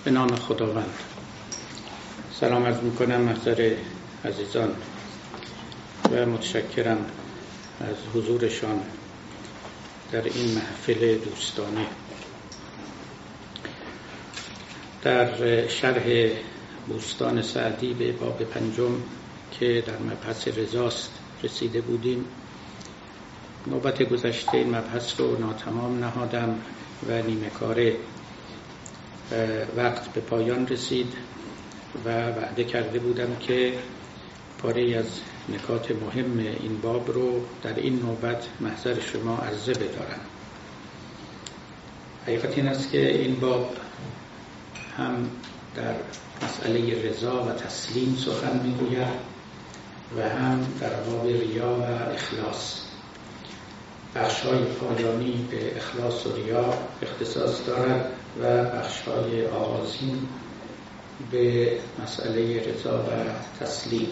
به نام خداوند. سلام عرض میکنم محضر عزیزان و متشکرم از حضورشان در این محفل دوستانه. در شرح بوستان سعدی به باب پنجم که در مبحث رضاست رسیده بودیم. نوبت گذشته این مبحث رو ناتمام نهادم و نیمه کاره وقت به پایان رسید و وعده کرده بودم که پاره از نکات مهم این باب رو در این نوبت محضر شما عرضه بدارم. حقیقت این است که این باب هم در مسئله رضا و تسلیم سخن میگوید و هم در باب ریا و اخلاص. بخش‌های پایانی به اخلاص و ریا اختصاص دارد و بخش‌های آغازین به مسئله رضا و تسلیم.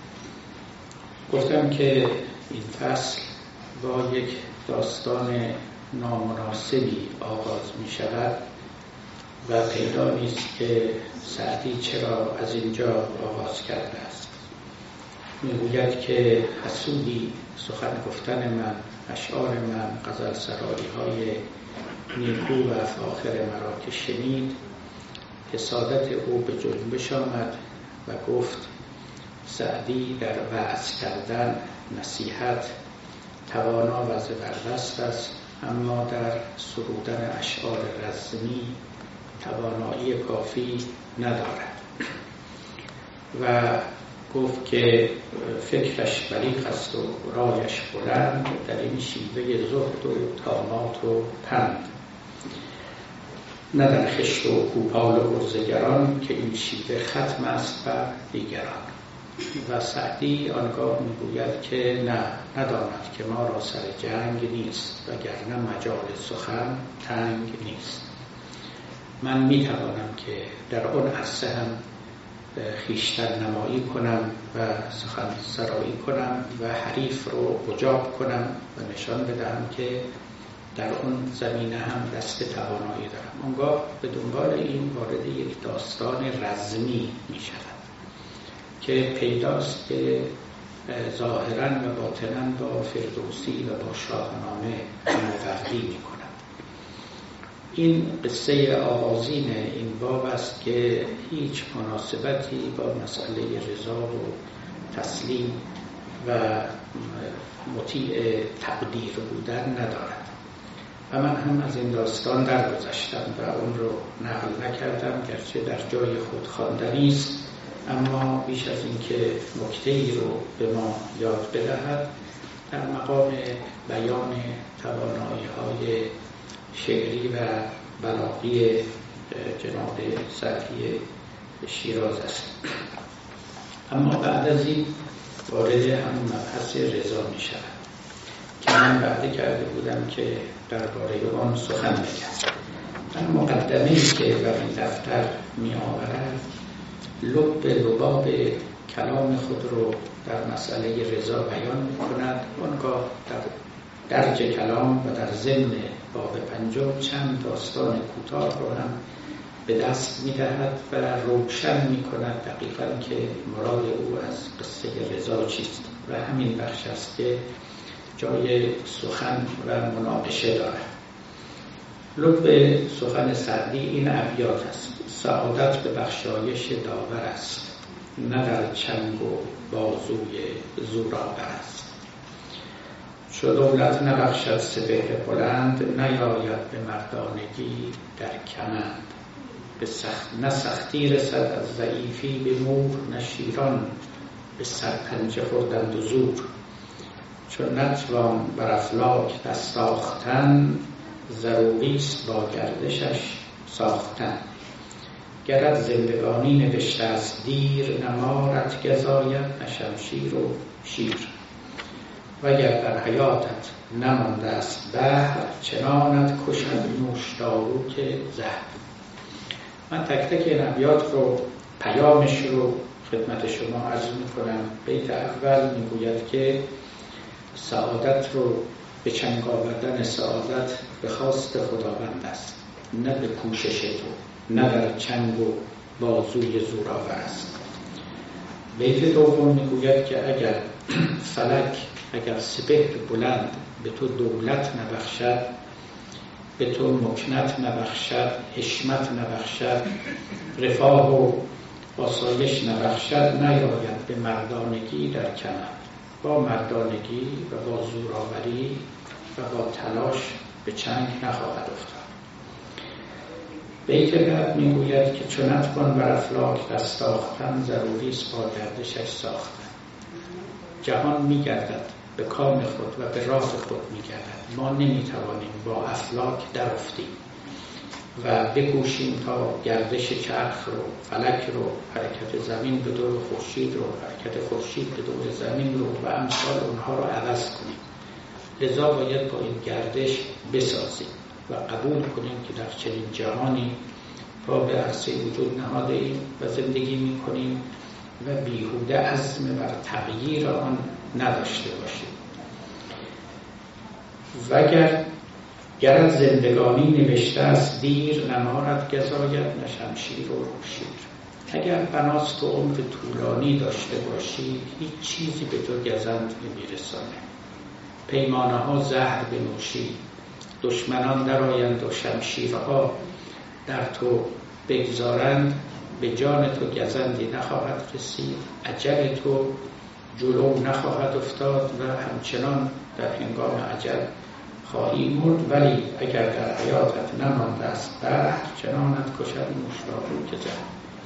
گفتم که این فصل با یک داستان نامناسبی آغاز می شود و پیدا نیست که سعدی چرا از اینجا آغاز کرده است. میگوید که حسودی سخن گفتن من، اشعار من، غزل سرایی های نیکو و فاخر مرا که شنید، حسادت او به جنبش آمد و گفت سعدی در وعظ کردن نصیحت توانا و زبردست است، اما در سرودن اشعار رزمی توانایی کافی ندارد و گفت که فکرش بلیغ است و رایش بلند در این شیوه زهد و طامات و پند، نه در خشت و کوپال و ارزگران که این شیوه ختم است بر دیگران. و سعدی آنگاه میگوید که نه، نداند که ما را سر جنگ نیست وگرنه مجال سخن تنگ نیست. من میتوانم که در آن عرصه هم خویشتن نمایی کنم و سخن سرایی کنم و حریف رو اجاب کنم و نشان بدهم که در اون زمینه هم دست توانایی دارم. آنگاه به دنبال این وارد یک داستان رزمی می شود که پیداست که ظاهراً و باطناً با فردوسی و با شاهنامه موفقی می کنم. این قصه آغازین این باب است که هیچ مناسبتی با مسئله رضا و تسلیم و مطیع تقدیر بودن ندارد و من هم از این داستان درگذشتم و اون رو نقل نکردم، گرچه در جای خود خواندنی است، اما بیش از این که نکته‌ای رو به ما یاد بدهد در مقام بیان توانایی‌های شعری و بلاغی جناب سعدی شیراز است. اما بعد از این وارد هم مبحث رضا می شود که من وعده کرده بودم که درباره آن سخن بگم. من مقدمه‌ای که بر این دفتر می آورد لب لباب کلام خود رو در مسئله رضا بیان می کند. آنگاه در درج کلام و در ضمن باب پنجم چند داستان کوتاه رو هم به دست می دهد و روشن می کند دقیقاً که مراد او از قصه رضا چیست و همین بخش است که جای سخن و مناقشه دارد. لب سخن سعدی این ابیات است: سعادت به بخشایش داور است، نه در چنگ و بازوی زورآور است. چو دولت نبخشد سپهر بلند، نیاید به مردانگی در کمند. نه سختی رسد از ضعیفی به مور، نه شیران به سرپنجه خوردند و زور. چون نتوان بر افلاک دست آختن، ضروری است با گردشش ساختن. گرت زندگانی نوشته است دیر، نه مارت گزاید نه شمشیر و شیر. وگر در حیاتت نمانده است بحر، چنانت کشد نوشداروک زهر. من تک تک این ابیات رو، پیامش رو خدمت شما عرض میکنم. بیت اول میگوید که سعادت رو به چنگ آوردن سعادت به خواست خداوند است، نه به کوشش تو، نه در چنگ و بازوی زورآور است. بیت دوم میگوید که اگر فلک، اگر سپهر بلند به تو دولت نبخشد، به تو مکنت نبخشد، حشمت نبخشد، رفاه و آسایش نبخشد، نیاید به مردانگی در کمر. با مردانگی و با زورآوری و با تلاش به چنگ نخواهد افتاد. بیت بعد میگوید که چو نتوان بر افلاک دستاختن، ضروری است با گردشش ساختن. جهان میگردد به کام خود و به راه خود میگردد. ما نمیتوانیم با افلاک درافتیم و بکوشیم تا گردش چرخ رو، فلک رو، حرکت زمین به دور خورشید رو، حرکت خورشید به دور زمین رو و امثال اونها رو عوض کنیم. لذا باید با این گردش بسازیم و قبول کنیم که در چنین جهانی پا به عرصه وجود نهاده ایم و زندگی میکنیم و بیهوده عزم بر تغییر آن نداشته باشیم. وگر از زندگانی نوشته است دیر، نمارد گزاید نه شمشیر و شیر. اگر بناست که عمر طولانی داشته باشی، هیچ چیزی به تو گزند نمیرسانه. پیمانه ها زهر بنوشی، دشمنان درآیند و شمشیرها در تو بگذارند، به جان تو گزندی نخواهد رسید، اجل تو جلو نخواهد افتاد و همچنان در هنگام اجل خواهی مرد. ولی اگر در حیاتت نمانده است بهر، چنانت کشد نوشدارو که زهر.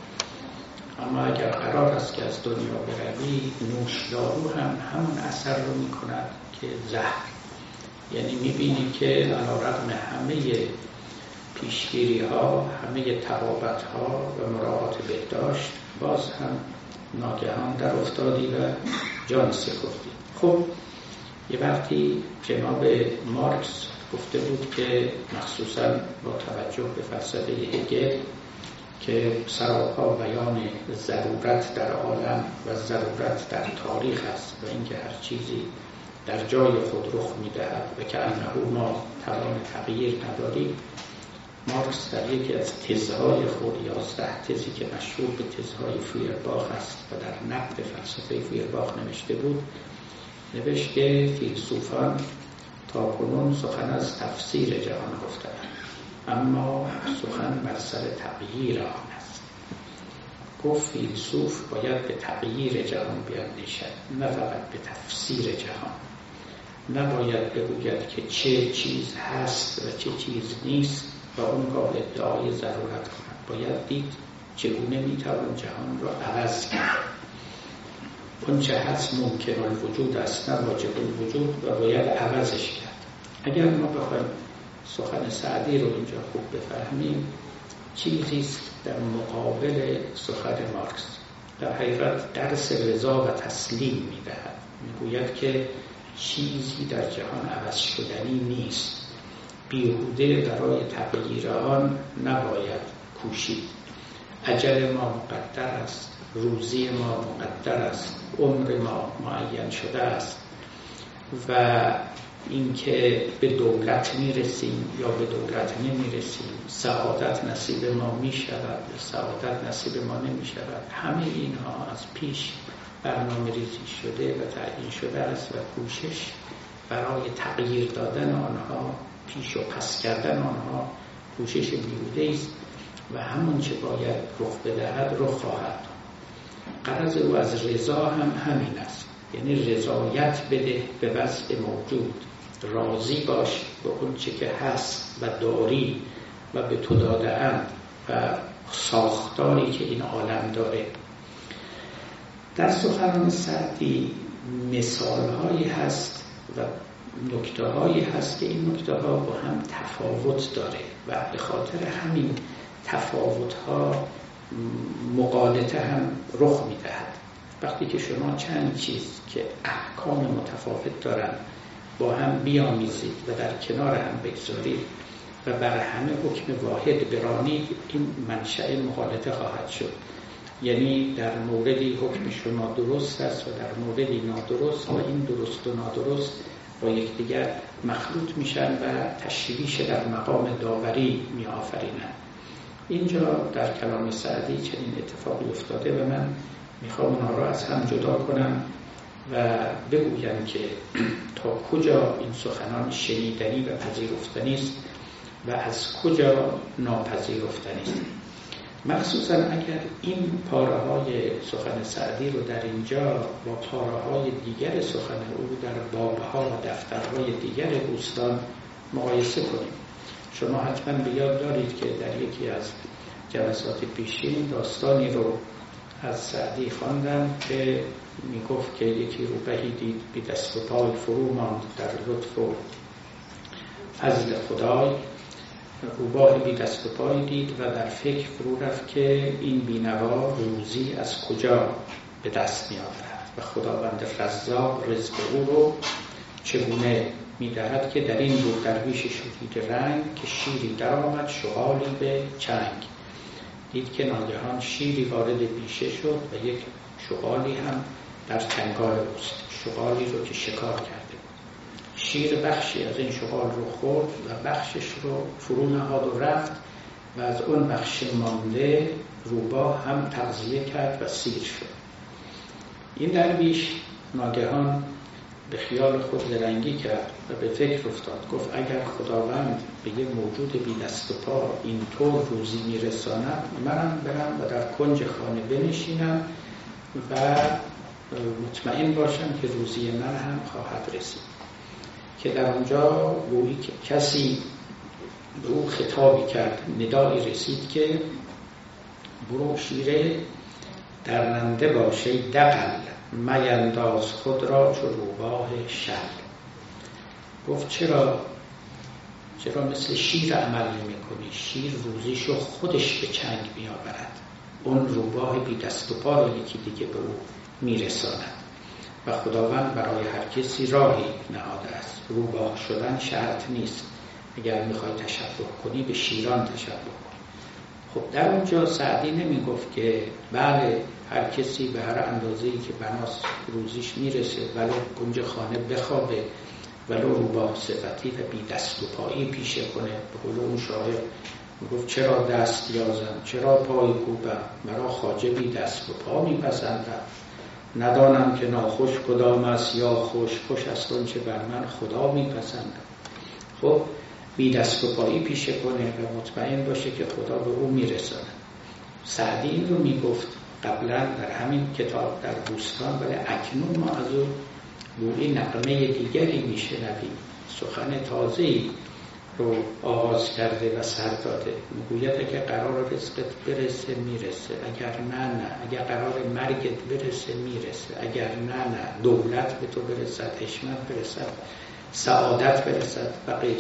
اما اگر قرار است که از دنیا بروی، نوشدارو هم همون اثر رو میکند که زهر. یعنی میبینی که علیرغم همه پیشگیری ها، همه تبابت ها و مراعات بهداشت، باز هم ناگهان در افتادی و جان سپردی. خب یه وقتی جناب مارکس گفته بود که مخصوصا با توجه به فلسفه هگل که سراپا بیان ضرورت در عالم و ضرورت در تاریخ است و اینکه هر چیزی در جای خود رخ می‌دهد و که انه ما توان تغییر نداریم، مارکس در یکی از تزهای خود، 11 تزی که مشهور به تزهای فویرباخ است و در نقد فلسفه فویرباخ نوشته بود، نوشت که فیلسوفان تا کنون سخن از تفسیر جهان گفتند، اما سخن بر سر تغییر آن است. گفت فیلسوف باید به تغییر جهان بیاندیشد، نه فقط به تفسیر جهان. نباید بگوید که چه چیز هست و چه چیز نیست و اونگاه ادعای ضرورت کند. باید دید چگونه میتوان جهان را عوض کرد. اون چه هست ممکن الوجود است، نه واجب الوجود و باید عوضش کرد. اگر ما بخوایم سخن سعدی رو اینجا خوب بفهمیم، چیزیست در مقابل سخن مارکس. در حقیقت درس رضا و تسلیم میدهد. میگوید که چیزی در جهان عوض شدنی نیست. بیهوده برای تغییر آن نباید کوشید. اجل ما مقدر است، روزی ما مقدر است، عمر ما معین شده است و اینکه به دولت میرسیم یا به دولت نمیرسیم، سعادت نصیب ما میشود، سعادت نصیب ما نمیشود، همه اینها از پیش برنامه ریزی شده و تعیین شده است و کوشش برای تغییر دادن آنها، پیش و پس کردن آنها کوشش بیهوده است و همون چه باید رخ بدهد رخ خواهد داد. غرض او از رضا هم همین است، یعنی رضایت بده به وضع موجود، راضی باش به اون چه که هست و داری و به تو داده اند و ساختاری که این عالم داره. در سخنان سعدی مثالهایی هست و نکته‌هایی هست که این نکته‌ها با هم تفاوت داره و به خاطر همین تفاوت‌ها مغالطه هم رخ می‌دهد. وقتی که شما چند چیز که احکام متفاوت دارن با هم بیامیزید و در کنار هم بگذارید و بر همه حکم واحد برانید، این منشأ مغالطه خواهد شد. یعنی در موردی حکم شما درست است و در موردی نادرست و این درست و نادرست با یکدیگر مخلوط میشن و تشویش در مقام داوری میآفرینند اینجا در کلام سعدی چنین اتفاقی افتاده و من میخوام اونها را از هم جدا کنم و بگویم که تا کجا این سخنان شنیدنی و پذیرفتنی است و از کجا ناپذیرفتنی است. مخصوصا اگر این پاره‌های سخن سعدی رو در اینجا با پاره‌های دیگر سخن او در باب‌ها و دفترهای دیگر بوستان مقایسه کنیم. شما حتما به یاد دارید که در یکی از جلسات پیشین داستانی رو از سعدی خواندم که میگفت که یکی روبهی دید بی دست و پای فرو ماند در لطف و فضل خدای. روباه بی دست و پای دید و در فکر فرو رفت که این بینوا روزی از کجا به دست می آورد و خداوند رزاق رزق او رو چگونه می دهد که در این بود درویش شدید رنگ که شیری در آمد شغالی به چنگ. دید که ناگهان شیری وارد بیشه شد و یک شغالی هم در چنگال اوست، شغالی رو که شکار کرده. شیر بخشی از این شغال رو خورد و بخشش رو فرو نهاد و رفت و از اون بخش مانده روباه هم تغذیه کرد و سیر شد. این درویش ناگهان به خیال خود زرنگی کرد و به فکر افتاد. گفت اگر خداوند به یه موجود بی دست و پا اینطور روزی میرساند، منم برم و در کنج خانه بنشینم و مطمئن باشم که روزی من هم خواهد رسید. که در اونجا گویی که کسی به او خطابی کرد، ندایی رسید که برو شیره درنده باشه دقل مینداز خود را چو روباه شل. گفت چرا مثل شیر عمل نمی کنی؟ شیر روزیشو خودش به چنگ می آورد، اون روباه بی دست و پا رو یکی دیگه به او می رساند و خداوند برای هر کسی راهی نهاده است. روباه شدن شرط نیست، اگر میخوای تشبه کنی به شیران تشبه کن. خب در اونجا سعدی نمی گفت که بله هر کسی به هر اندازه‌ای که بناس روزیش میرسه ولو کنج خانه بخوابه، ولو روباه صفتی و بی دست و پایی پیشه کنه. به قول اون شاعر میگفت چرا دست یازم چرا پای کوبم، مرا خواجه بی دست و پا میپسندم. ندانم که ناخوش کدام است یا خوش، خوش است اون چه بر من خدا میپسندم. خب بی دست و پایی پیشه کنه و مطمئن باشه که خدا به او میرسانه. سعدی این رو میگفت قبلا در همین کتاب در بوستان، ولی اکنون ما از اون گویی نغمه دیگری میشنویم، سخن تازه‌ای رو آغاز کرده و سر داده. میگوید اگر قرار رزقت برسه میرسه، اگر نه اگر قرار مرگت برسه میرسه، اگر نه دولت به تو برسد، حشمت برسد، سعادت برسد و غیره.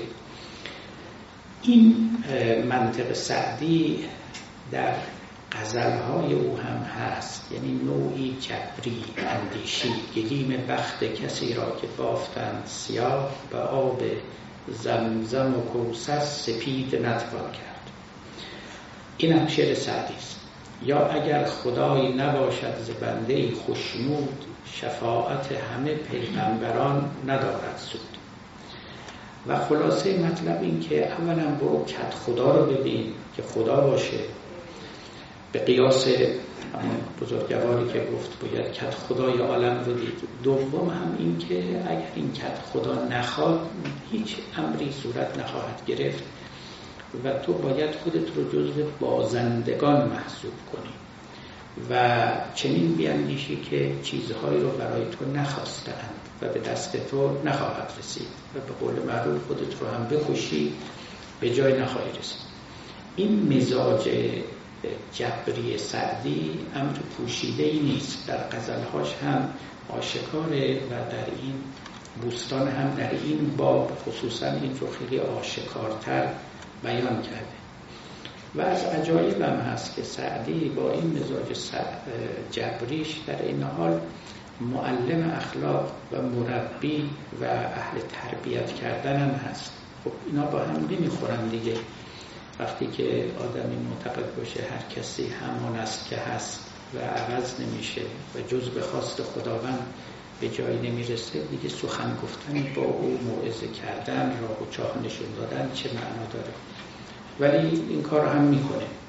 این منطق سعدی در غزلهای او هم هست، یعنی نوعی جبری اندیشی. گلیم بخت کسی را که بافتند سیاه، به آب زمزم و کوثر سپید نتوان کرد. این هم شعر سعدی است. یا اگر خدای نباشد ز بنده خوشنود، شفاعت همه پیغمبران ندارد سود. و خلاصه مطلب این که اولا برو کد خدا رو ببین که خدا باشه، به قیاس بزرگواری که گفت باید کد خدای عالم رو دید. دوم هم این که اگر این کد خدا نخواد هیچ امری صورت نخواهد گرفت و تو باید خودت رو جزو بازندگان محسوب کنی و چنین بیاندیشی که چیزهایی رو برای تو نخواستند و به دست تو نخواهد رسید و به قول معروف خودت رو هم بکشی به جای نخواهی رسید. این مزاج جبری سعدی امر پوشیده‌ای نیست، در غزلهاش هم آشکاره و در این بوستان هم در این باب خصوصا این رو خیلی آشکارتر بیان کرده. و از عجایب هم هست که سعدی با این مزاج جبریش در این حال معلم اخلاق و مربی و اهل تربیت کردن هم هست. خب اینا با هم نمیخورن دیگه. وقتی که آدمی معتقد باشه هر کسی همان است که هست و عوض نمیشه و جز به خواست خداوند به جایی نمیرسه، دیگه سخن گفتن با او، موعظه کردن، راه و چاه نشون دادن چه معنا داره؟ ولی این کار هم میکنه.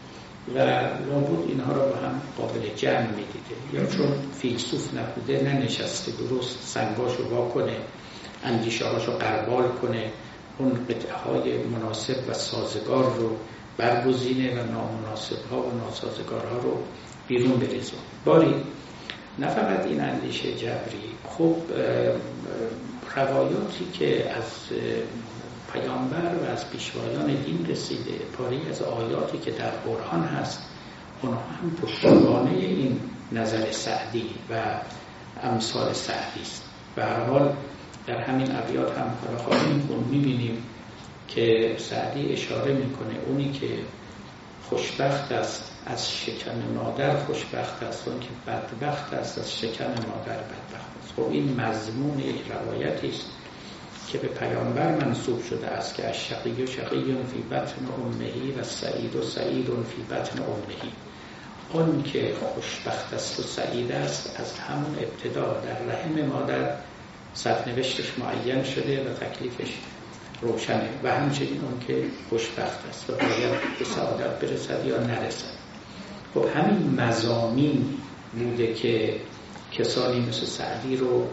و لابد اینها را با هم قابل جمع میدیده، یا چون فیلسوف نبوده ننشسته درست سنگاشو وا کنه، اندیشه هاشو قربال کنه، اون قطعه های مناسب و سازگار رو برگزینه و نامناسب ها و ناسازگار ها رو بیرون بریزه. باری نه فقط این اندیشه جبری، خب روایاتی که از پیامبر و از پیشوایان دین رسیده، پاری از آیاتی که در قرآن هست، اونها هم پشتوانه این نظر سعدی و امثال سعدی است. به هر حال در همین ابیات هم می‌بینیم که سعدی اشاره میکنه اونی که خوشبخت است از شکم مادر خوشبخت است، اون که بدبخت است از شکم مادر بدبخت است. خب این مضمون یک روایتی است که به پیامبر منسوب شده است که الشقی شقی فی بطن امه و سعید سعید فی بطن امه. اون که خوشبخت است و سعید است از همون ابتدا در رحم مادر سرنوشتش معین شده و تکلیفش روشنه، و همچنین اون که خوشبخت است و باید به سعادت برسد یا نرسد. خب همین مضامین بوده که کسانی مثل سعدی رو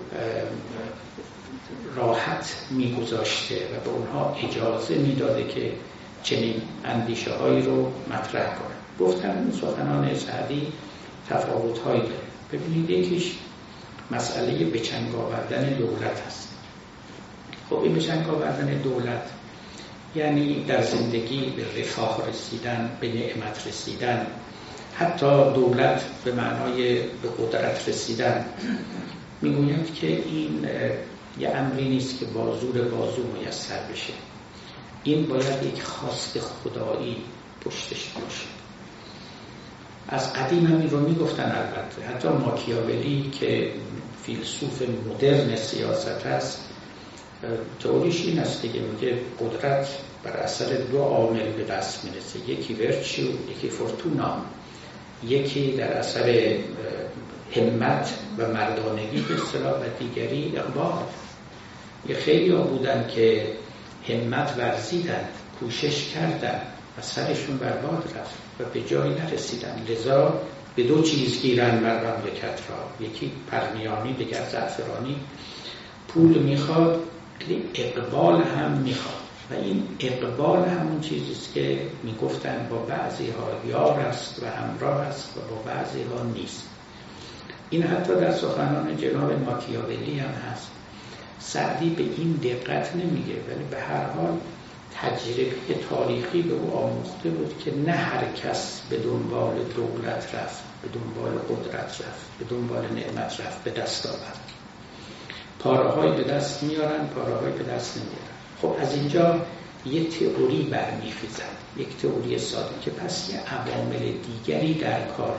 راحت میگذاشته و به اونها اجازه میداده که چنین اندیشه هایی رو مطرح کنن. گفتم سخنان سعدی تفاوت هایی داره. ببینید یکیش مسئله به چنگ آوردن دولت هست. خب این به چنگ آوردن دولت یعنی در زندگی به رفاه رسیدن، به نعمت رسیدن، حتی دولت به معنای به قدرت رسیدن. میگوید که این یه امری نیست که با زور بازو میسر بشه، این باید یک خواست خدایی پشتش باشه. از قدیم همین رو میگفتن. البته حتی ماکیاولی که فیلسوف مدرن سیاست هست، تئوریش این است دیگه، میگه قدرت بر اثر دو عامل به دست میرسه، یکی ورچو، یکی فورتونا، یکی در اثر همت و مردانگی به اصطلاح و دیگری اقبال. یه خیلی ها بودن که همت ورزیدن، کوشش کردن و سرشون برباد رفت و به جایی نرسیدن. لذا به دو چیز گیرن مر مملکت را، یکی پرنیانی دیگر زعفرانی. پول میخواد، اقبال هم میخواد و این اقبال همون چیزیست که میگفتن با بعضی ها یار است و همراه است و با بعضی ها نیست. این حتی در سخنان جناب ماکیاولی هم هست. سعدی به این دقت نمیگه، ولی به هر حال تجربه تاریخی به او آموخته بود که نه هر کس به دنبال دولت رفت، به دنبال قدرت رفت، به دنبال نعمت رفت، به دست آورد. پاره‌های به دست میارن، پاره‌های به دست نمیارن. خب از اینجا یه تئوری برمیخیزد، یک تئوری ساده که پس یه عوامل دیگری در کار.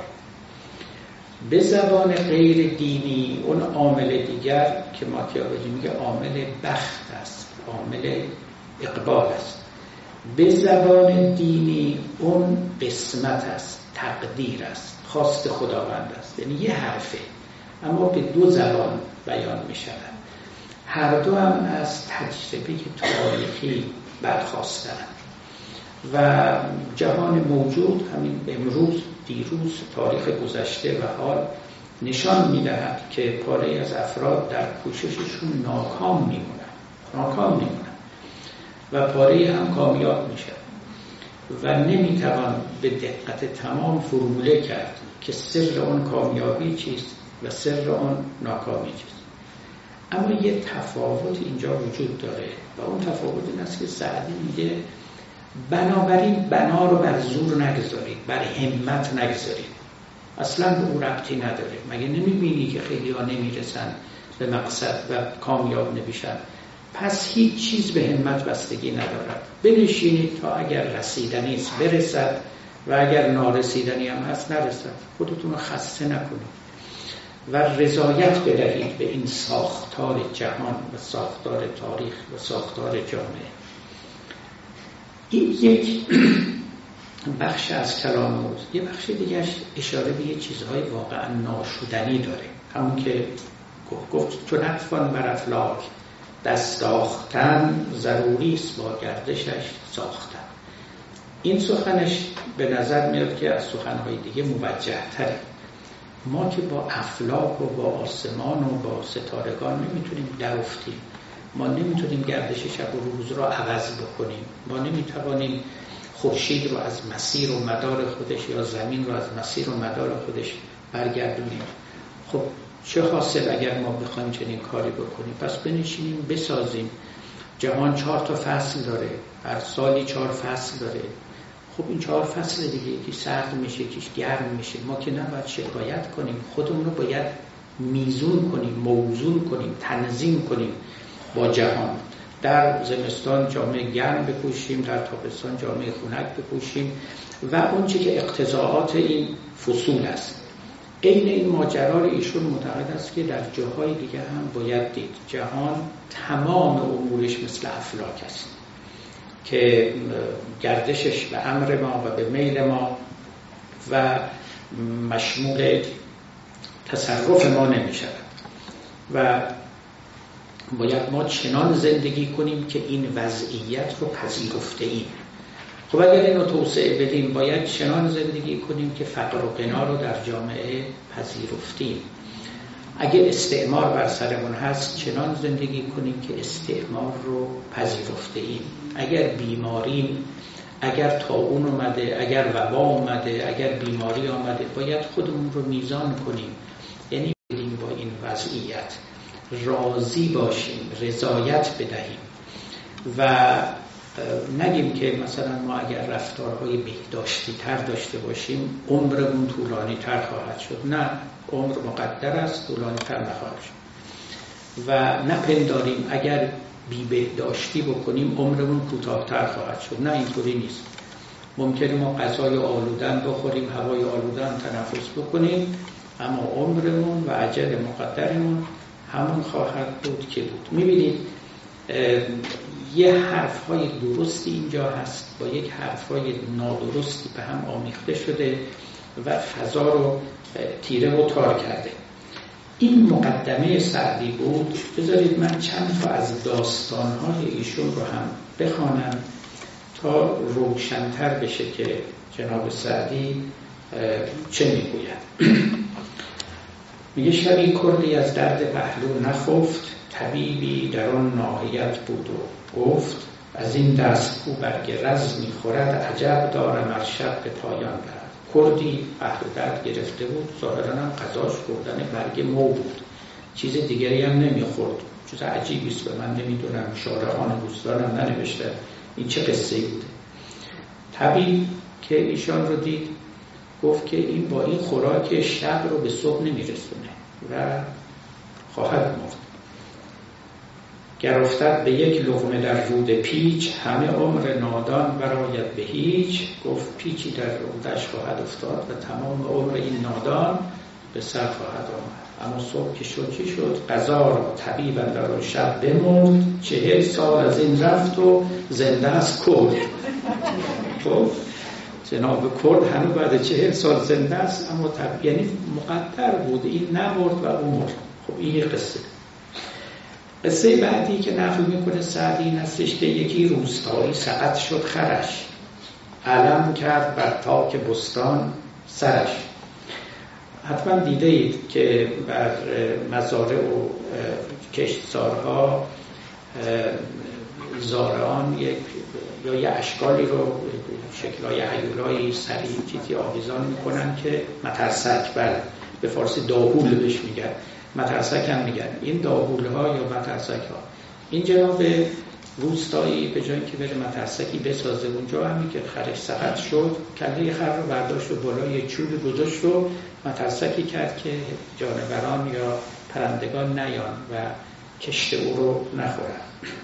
به زبان غیر دینی اون عامل دیگر که ماکیاولی میگه عامل بخت است، عامل اقبال است. به زبان دینی اون قسمت است، تقدیر است، خواست خداوند است. یعنی یه حرفه اما به دو زبان بیان می شود. هر دو هم از تجربه تاریخی برخاستند و جهان موجود همین امروز، دیروز، تاریخ گذشته و حال نشان می دهد که پاره از افراد در کوشششون ناکام میمونن و پاره هم کامیاب می شود و نمی توان به دقت تمام فرموله کرد که سر اون کامیابی چیست و سر اون ناکامی چیست. اما یه تفاوت اینجا وجود داره و اون تفاوت این است که سعدی میگه بنابراین بنا رو بر زور نگذارید، بر همت نگذارید، اصلا به اون ربطی نداره. مگه نمیبینی که خیلی ها نمیرسن به مقصد و کامیاب نمیشن؟ پس هیچ چیز به همت بستگی ندارد. بنشینید تا اگر رسیدنی است برسد و اگر نارسیدنی هم هست نرسد. خودتون رو خسته نکنید و رضایت بدهید به این ساختار جهان و ساختار تاریخ و ساختار جامعه. این یک بخش از کلام اوست. یه بخش دیگرش اشاره به یه چیزهای واقعا ناشدنی داره، همون که گفت چون اطفال بر افلاک دست ساختن ضروری است با گردشش ساختن. این سخنش به نظر میاد که از سخنهای دیگه موجه تره. ما که با افلاک و با آسمان و با ستارگان نمیتونیم درافتیم، ما نمیتونیم گردش شب و روز را عوض بکنیم، ما نمیتوانیم خورشید رو از مسیر و مدار خودش یا زمین رو از مسیر و مدار خودش برگردونیم. خب چه حاصل اگر ما بخوایم چنین کاری بکنیم؟ پس بنشینیم بسازیم. جهان 4 تا فصل داره، هر سالی 4 فصل داره. خب این 4 فصل دیگه یکی سرد میشه، یکیش گرم میشه. ما که نباید شکایت کنیم، خودمون رو باید میزون کنیم، موزون کنیم، تنظیم کنیم با جهان. در زمستان جامعه گرم بپوشیم، در تابستان جامعه خنک بپوشیم و اون چی که اقتضاعات این فصول است. این ماجرا رو ایشون معتقد است که در جاهای دیگه هم باید دید. جهان تمام امورش مثل افلاک است که گردشش به امر ما و به میل ما و مشمول تصرف ما نمی شود و باید ما چنان زندگی کنیم که این وضعیت رو پذیرفته ایم. خب اگر اینو توسعه بدیم باید چنان زندگی کنیم که فقر و غنا رو در جامعه پذیرفتیم. اگر استعمار بر سرمون هست چنان زندگی کنیم که استعمار رو پذیرفته ایم. اگر بیماریم، اگر طاعون اومده، اگر وبا اومده، اگر بیماری آمده، باید خودمون رو میزان کنیم، یعنی بریم با این وضعیت راضی باشیم، رضایت بدهیم و نگیم که مثلا ما اگر رفتارهای بهداشتی تر داشته باشیم عمرمون طولانی تر خواهد شد. نه، عمر مقدر است، طولانی تر نخواهد شد. و نپنداریم اگر بی بهداشتی بکنیم عمرمون کوتاه‌تر خواهد شد. نه، اینطوری نیست. ممکنه ما غذای آلودن بخوریم، هوای آلودن تنفس بکنیم، اما عمرمون و اجل مقدرمون همون خواهد بود که بود. میبینید یه حرف‌های درستی اینجا هست با یک حرف‌های نادرستی به هم آمیخته شده و فضا رو تیره و تار کرده. این مقدمه سعدی بود. بذارید من چند تا از داستان‌های ایشون رو هم بخوانم تا روشن‌تر بشه که جناب سعدی چه میگوید. میگه شبی کردی از درد پهلو نخفت، طبیبی در آن ناحیت بود و گفت از این دست کو برگ رز میخورد، عجب دارم ار شب به پایان برد. کردی پهلو درد گرفته بود، ظاهراً هم قضاش خوردن برگ مو بود، چیز دیگری هم نمیخورد. چیز عجیبی است، به من نمیدونم، شارحان دوستانم ننوشته این چه قصه‌ای بوده. طبیب که ایشان رو دید گفت که این با این خوراک شب رو به صبح نمیرسونه و خواهد مرد. گر افتد به یک لقمه در رود پیچ، همه عمر نادان برآید به هیچ. گفت پیچی در رودش خواهد افتاد و تمام عمر این نادان به سر خواهد آمد. اما صبح که شد چی شد؟ قضا را طبیب اندر آن شب بمرد، 40 سال از این رفت و زنده است کرد. خب جناب کرد هنوز بعد 40 سال زنده است، اما یعنی مقدر بود این نمرد و اون مرد. خب این یه قصه. قصه بعدی که نقل میکنه سعدی این هستش که یکی روستایی سقط شد خرش، علم کرد بر تاک بستان سرش. حتما دیده اید که بر مزارع و کشتزارها زارعان یه اشکالی رو شکلای هیولایی سریع چیزی آویزان میکنن که مترسک، بله به فارسی داهول بهش میگن، مترسک هم میگن. این داهول ها یا مترسک ها، این جناب روستایی به جایی که بره مترسکی بسازه اونجا، همین که خرش سقط شد کله خر رو برداشت و بالای چوب گذاشت و مترسکی کرد که جانوران یا پرندگان نیان و کشت او رو نخورن.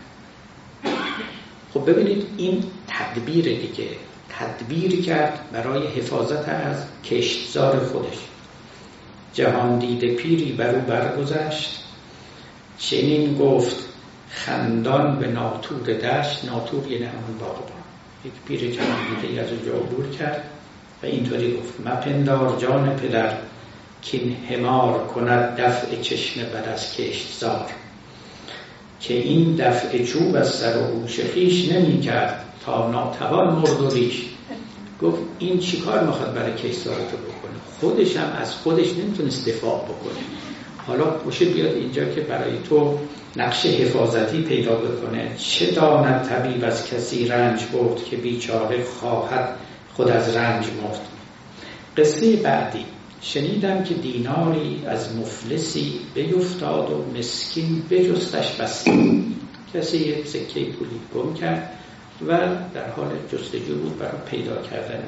خب ببینید این تدبیر دیگه، تدبیر کرد برای حفاظت از کشتزار خودش. جهان دیده پیری بر او برگذشت، چنین گفت خندان به ناطور دشت. ناطور یعنی همون باغبان. یک پیر جهان دیده از اونجا عبور کرد و اینطوری گفت مپندار جان پدر کین حمار کند دفع چشم بد از کشتزار، که این دفع چوب از سر و گوش خویش نمی کرد تا ناتوان مرد و ریش. گفت این چی کار میخواد برای کیسار تو بکنه؟ خودش هم از خودش نمیتونست دفاع بکنه، حالا باشه بیاد اینجا که برای تو نقش حفاظتی پیدا بکنه. چه داند طبیب از کسی رنج برد، که بیچاره خواهد خود از رنج مرد. قصه بعدی: شنیدم که دیناری از مفلسی بیفتاد و مسکین بجستش بستی. کسی یک سکه پولی گم کرد و در حال جستجو بود برای پیدا کردن.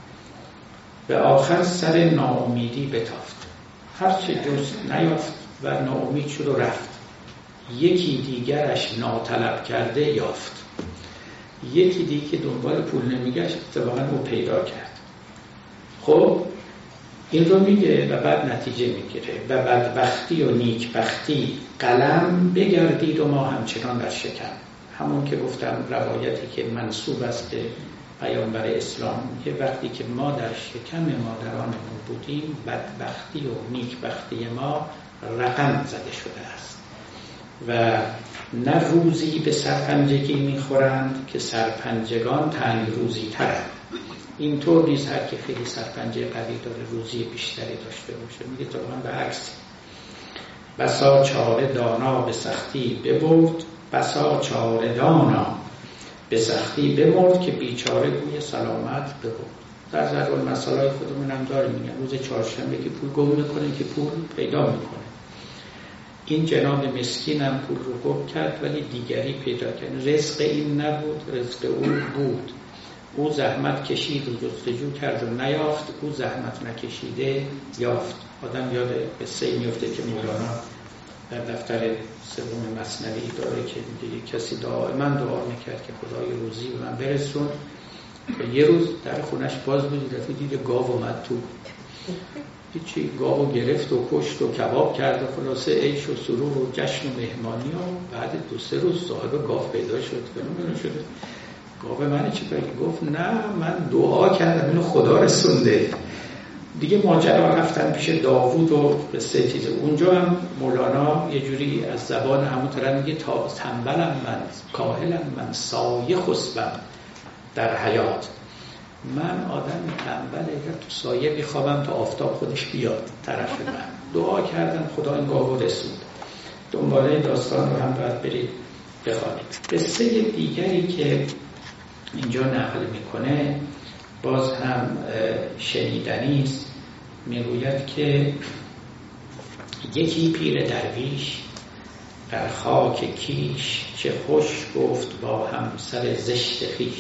به آخر سر ناامیدی بتافت، هرچه جست نیافت و ناامید شد و رفت. یکی دیگرش ناطلب کرده یافت. یکی دیگه که دنبال پول نمیگشت اتفاقا او پیدا کرد. خب این رو میگه و بعد نتیجه میگیره: و بدبختی و نیکبختی قلم بگردید و ما همچنان در شکم. همون که گفتم روایتی که منسوب است به پیامبر اسلام، که وقتی که ما در شکم مادرانمون بودیم بدبختی و نیکبختی ما رقم زده شده است و نه روزی به سرپنجگی میخورند که سرپنجگان تنگ روزی ترند. اینطور نیست هر که خیلی سرپنجه قوی داره روزی بیشتری داشته باشه. میگه طبعا به عکس: بسا چاره دانا به سختی ببرد، بسا چاره دانا به سختی بمرد، که بیچاره گوی سلامت ببرد. در ضرب المثل‌های خودمون هم داریم، میگن روز چهارشنبه که پول گم میکنه که پول پیدا میکنه. این جناب مسکین هم پول رو گم کرد ولی دیگری پیدا کرد. رزق این نبود، رزق او بود. او زحمت کشید و جستجو کرد و نیافت، او زحمت نکشیده یافت. آدم یاد قصه میفته که مولانا در دفتر سوم مثنوی داره که دیگه کسی دائما دعا میکرد که خدای روزی به من برسون. یه روز در خونش باز بود، دفعه دید گاو اومد تو. هیچی، گاو گرفت و کشت و کباب کرد و خلاصه عیش و سرور و جشن و مهمانی و بعد 2-3 روز صاحب گاو پیدا شد. فهمیدن شده گاو من چی کاری؟ گفت نه من دعا کردم اینو خدا رسونده. دیگه ماجرا رفتن پیش داوود و قصه چیزه. اونجا هم مولانا یه جوری از زبان همون طرف میگه: تا تنبلم من، کاهلم من، سایه خسبم در حیات. من آدم تنبله، تو سایه میخوابم تا آفتاب خودش بیاد طرف من. دعا کردم خدا این گاو رسوند. دنباله داستان رو هم باید برید بخوانید. قصه دیگری که اینجا نقل میکنه باز هم شنیدنی است. میگوید که یکی پیر درویش در خاک کیش، چه خوش گفت با همسر زشت خویش.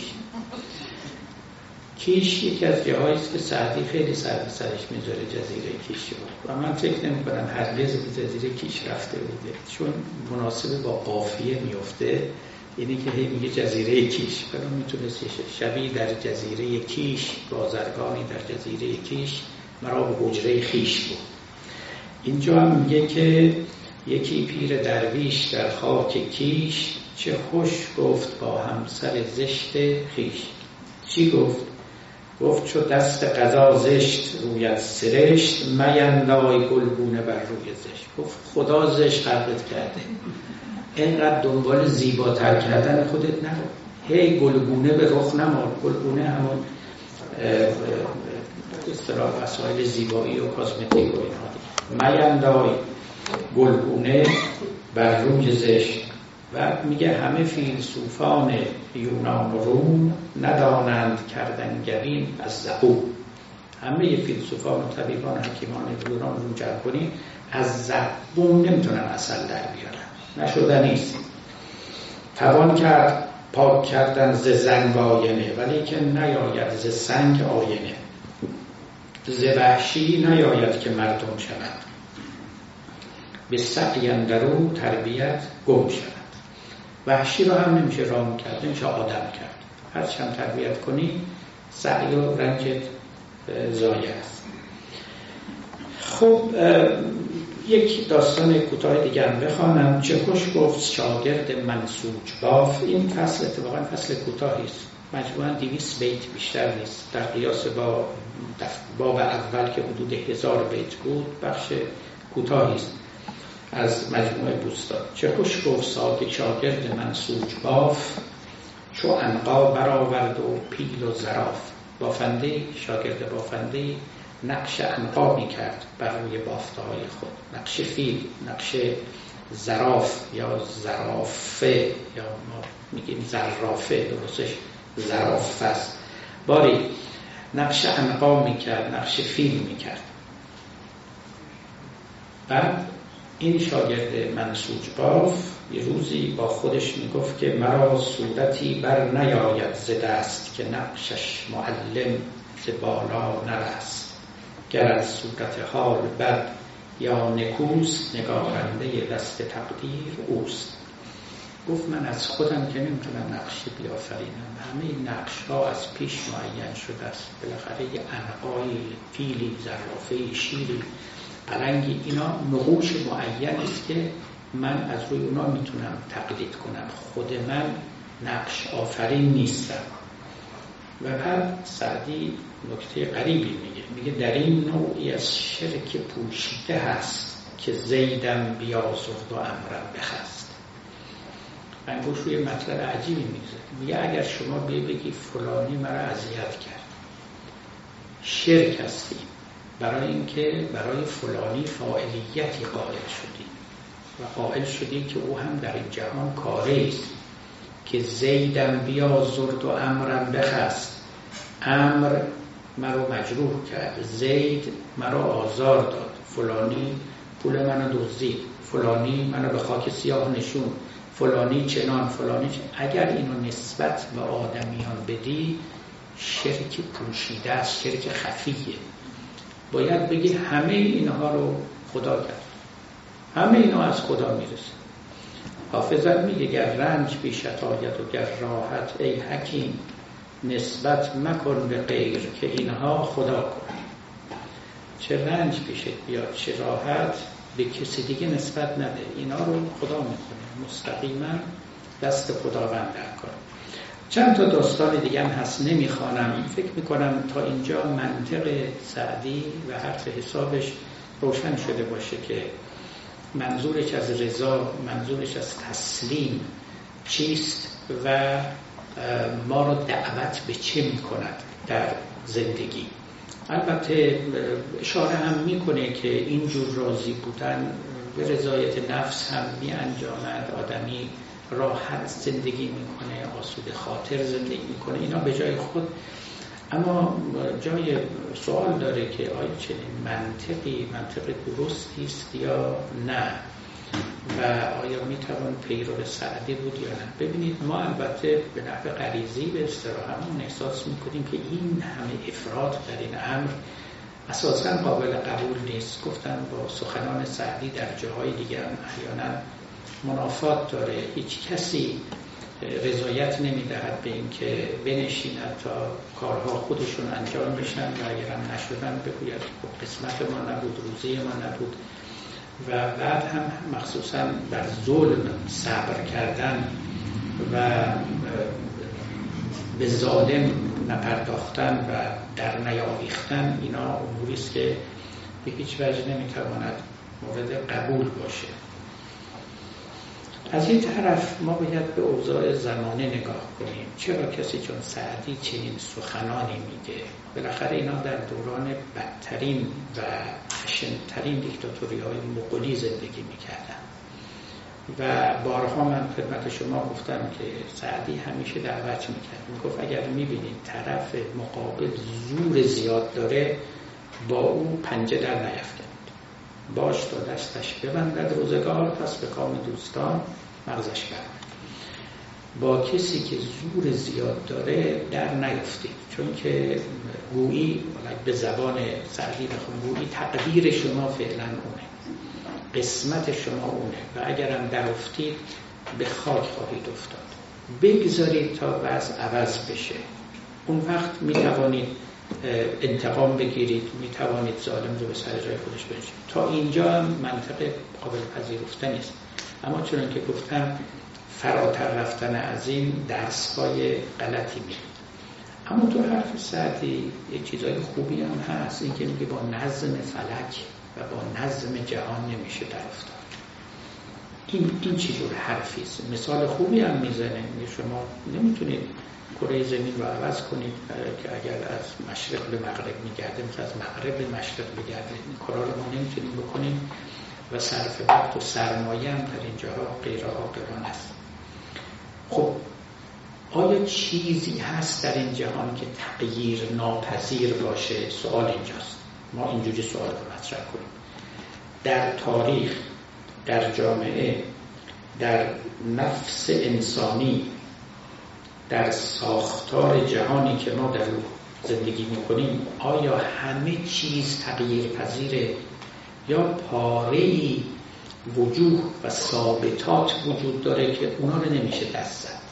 کیش یکی از جاهایی است که سعدی خیلی سر به سرش میذاره، جزیره کیش رو. و من فکر نمی کنم هرگز به جزیره کیش رفته بوده، چون مناسب با قافیه میفته. اینی که هی میگه جزیره کیش، ولی میتونست شبی در جزیره کیش، بازرگانی در جزیره کیش، مرا به حجره خیش بود. اینجا هم میگه که یکی پیر درویش در خاک کیش، چه خوش گفت با همسر زشت خیش. چی گفت؟ گفت چو دست قضا زشت رویت سرشت، میندای گلگونه بر روی زشت. گفت خدا زشت خلقت کرده، اینقدر دنبال زیباتر کردن خودت نرو، هی گلگونه به رخ نمال. گلگونه همون اصطلاح وسایل زیبایی و کاسمتیک و اینها. میندای گلگونه بر روی زشت. و میگه همه فیلسوفان یونان و روم ندانند کردن گبین از زبون. همه فیلسوفان و طبیبان حکیمان یونان رو جمع کنیم، از زبون نمیتونن اصل در بیارن، نشدنیست. توان کرد پاک کردن ز زنگ آینه، ولی که نیاید ز سنگ آینه. ز وحشی نیاید که مردم شود، به سعی اندرو تربیت گم شود. وحشی رو هم نمیشه رام کرد، نمیشه آدم کرد. هر چند تربیت کنی سعی و رنجت ضایع است. خب یک داستان کوتاه دیگه هم بخوانم. چه خوش گفت شاگرد منسوج باف. این فصل اتفاقا فصل کوتاهی است، مجموعاً 200 بیت بیشتر نیست. در قیاس با باب اول که حدود 1000 بیت بود، بخش کوتاهی است از مجموعه بوستان. چه خوش گفت شاگرد منسوج باف، چو عنقا برآورد و پیل و زراف. بافنده، شاگرد بافنده نقش عنقا میکرد بر روی بافته های خود، نقش فیل، نقش زراف یا زرافه یا ما میگیم زرافه، درستش زرافه است، باری نقش عنقا میکرد، نقش فیل میکرد. بعد این شاگرد منسوج باف یه روزی با خودش میگفت که مرا صورتی بر نیاید ز دست، که نقشش معلم ز بالا نرست. گر از صورت حال بد یا نکوست، نگارنده دست تقدیر اوست. گفت من از خودم که نمیتونم نقشی بیافرینم، همه نقش ها از پیش معین شده است. بالاخره یه عنقای، فیلی، زرافه، شیری، پلنگی، اینا نقوش معین است که من از روی اونا میتونم تقلید کنم، خود من نقش آفرین نیستم. و بعد سعدی نکته غریبی میگه در این نوعی از شرک پوشیده هست، که زیدم بیازرد و امرم بخست. انگوش روی مطلب عجیبی میگه اگر شما بگی فلانی مرا اذیت کرد، شرک هستی، برای اینکه برای فلانی فاعلیتی قائل شدی و قائل شدی که او هم در این جهان کاری است، که زیدم بیازرد و امرم بخست. امر مرا مجروح کرد، زید مرا آزار داد، فلانی پول منو دزدید، فلانی منو به خاک سیاه نشون، فلانی چنان، فلانی چنان. اگر اینو نسبت به آدمیان بدی، شرک پوشیده است، شرک خفیه. باید بگی همه اینها رو خدا کرد، همه اینها از خدا میرسه. حافظت میگه گر رنج پیشت آید و گر راحت، ای حکیم نسبت مکن به غیر، که اینها خدا کن. چه رنج پیشت بیاد چه راحت، به کسی دیگه نسبت نده، اینا رو خدا میکنه، مستقیما دست خداوند در کار. چند تا داستان دیگه هم هست نمیخوانم. فکر میکنم تا اینجا منطق سعدی و حرف حسابش روشن شده باشه که منظورش از رضا، منظورش از تسلیم چیست و ما رو دعوت به چه میکند در زندگی. البته اشاره هم میکنه که اینجور راضی بودن به رضایت نفس هم می انجامد، آدمی راحت زندگی میکنه، آسوده خاطر زندگی میکنه، اینا به جای خود. اما جای سوال داره که آیا چنین منطق درستی است یا نه، و آیا میتوان پیرو سعدی بود یا نه. ببینید ما البته به نحو غریزی به استراحمون احساس میکنیم که این همه افراط در این امر اساساً قابل قبول نیست. گفتن با سخنان سعدی در جاهای دیگه هم احیانا منافات داره. هیچ کسی رضایت نمیدهد به این که بنشیند تا کارها خودشون انجام بشن و اگرم نشدن بگوید قسمت ما نبود، روزی ما نبود. و بعد هم مخصوصا بر ظلم صبر کردن و به ظالم نپرداختن و در نیاویختن، اینا اموری است که به هیچ وجه نمیتواند مورد قبول باشه. از این طرف ما باید به اوضاع زمانه نگاه کنیم. چرا کسی چون سعدی چنین سخنانی میگه؟ بالاخره اینا در دوران بدترین و خشنترین دیکتاتوری‌های مغولی زندگی میکردن و بارها من خدمت شما گفتم که سعدی همیشه دعوت میکرد، میگفت اگر میبینید طرف مقابل زور زیاد داره با او پنجه در نیفکنید، باش تا دستش ببندد روزگار، پس به کام دوستان مغزش برد. با کسی که زور زیاد داره در نیفتید، چون که گویی به زبان سعدی بخون گویی تقدیر شما فعلا اونه، قسمت شما اونه و اگرم در افتید به خاک خواهید افتاد. بگذارید تا وضع عوض بشه، اون وقت میتوانید انتقام بگیرید، میتوانید ظالم رو به سر جای خودش بنشید. تا اینجا هم منطق قابل پذیرفتنی است. اما چون که گفتم فراتر رفتن از این درس‌های غلطی میاد. اما تو حرف سعدی یه چیزای خوبی هم هست، این که میگه با نظم فلک و با نظم جهان نمیشه در افتاد. این چجور حرفی است؟ مثال خوبی هم میزنه. شما نمیتونید کره زمین رو عوض کنید که اگر از مشرق به مغرب میگرده مثل از مغرب به مشرق بگرده. این کارا رو ما نمیتونیم بکنیم و صرف وقت و سرمایه هم در اینجاها غیر عاقلانه است. خب آیا چیزی هست در این جهان که تغییر ناپذیر باشه؟ سوال اینجاست. ما اینجوری سوال رو مطرح کنیم. در تاریخ، در جامعه، در نفس انسانی، در ساختار جهانی که ما در اون زندگی میکنیم، آیا همه چیز تغییر پذیره یا پاره‌ای وجوه و ثابتات وجود داره که اونا رو نمیشه دست زد؟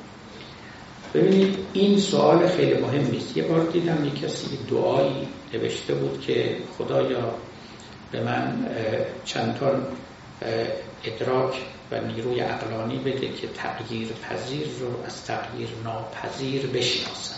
ببینید این سوال خیلی مهمی است. یه بار دیدم یک کسی دعایی نوشته بود که خدایا به من چند تا ادراک و نیروی عقلانی بده که تغییر پذیر رو از تغییر ناپذیر بشناسم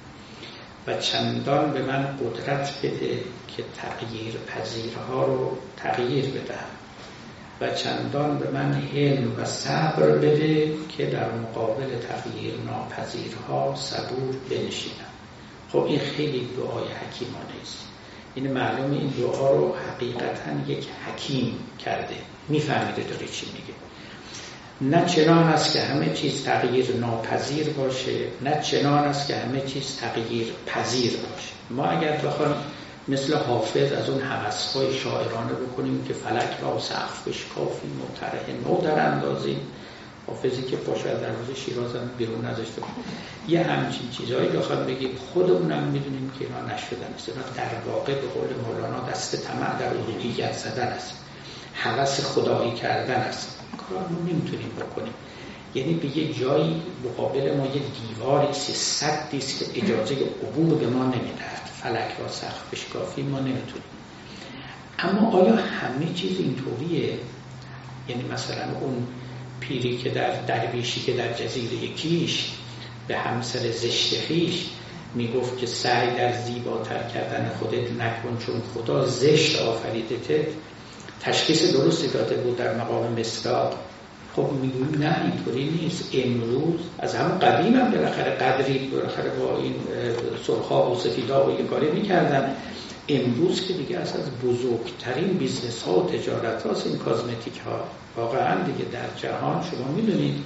و چندان به من قدرت بده که تغییر پذیرها رو تغییر بدم و چندان به من حلم و صبر بده که در مقابل تغییر ناپذیرها صبور بنشینم. خب این خیلی دعای حکیمانه است. این معلومه این دعا رو حقیقتاً یک حکیم کرده، میفهمیده داره چی میگه. نه چنان است که همه چیز تغییر ناپذیر باشه، نه چنان است که همه چیز تغییر پذیر باشه. ما اگر بخوایم مثل حافظ از اون هوس‌های شاعرانه بکنیم که فلک را سقف بشکافیم و طرح نو در اندازیم، حافظی که پاشو از دروازه شیراز هم بیرون نذاشته بود، یه همچین چیزهایی بخواد بگیم، خودمونم میدونیم که اینا نشدن است. در واقع به قول مولانا دست طمع در الوهیت زدن است، هوس خدایی کردن است. کار رو نمیتونیم بکنیم. یعنی به یه جایی مقابل ما یه دیواری است، سدی است که اجازه عبور به ما نمیدهد. فلک را سقف بشکافیم ما نمیتونیم. اما آیا همه چیز اینطوریه؟ یعنی مثلا اون پیری که در درویشی که در جزیره کیش به همسر زشت خویش میگفت که سعی در زیباتر کردن خودت نکن چون خدا زشت آفریدتت، تشخیص درستی داده بود در مقام مصداق. خب میگویم نه اینطوری نیست. امروز از همون قدیم هم بالاخره قدری بالاخره با این سرخاب و سفیدا و یه کاری میکردن. امروز که دیگه از بزرگترین بیزنس ها و تجارت هاست این کازمتیک ها. واقعا دیگه در جهان شما میدونید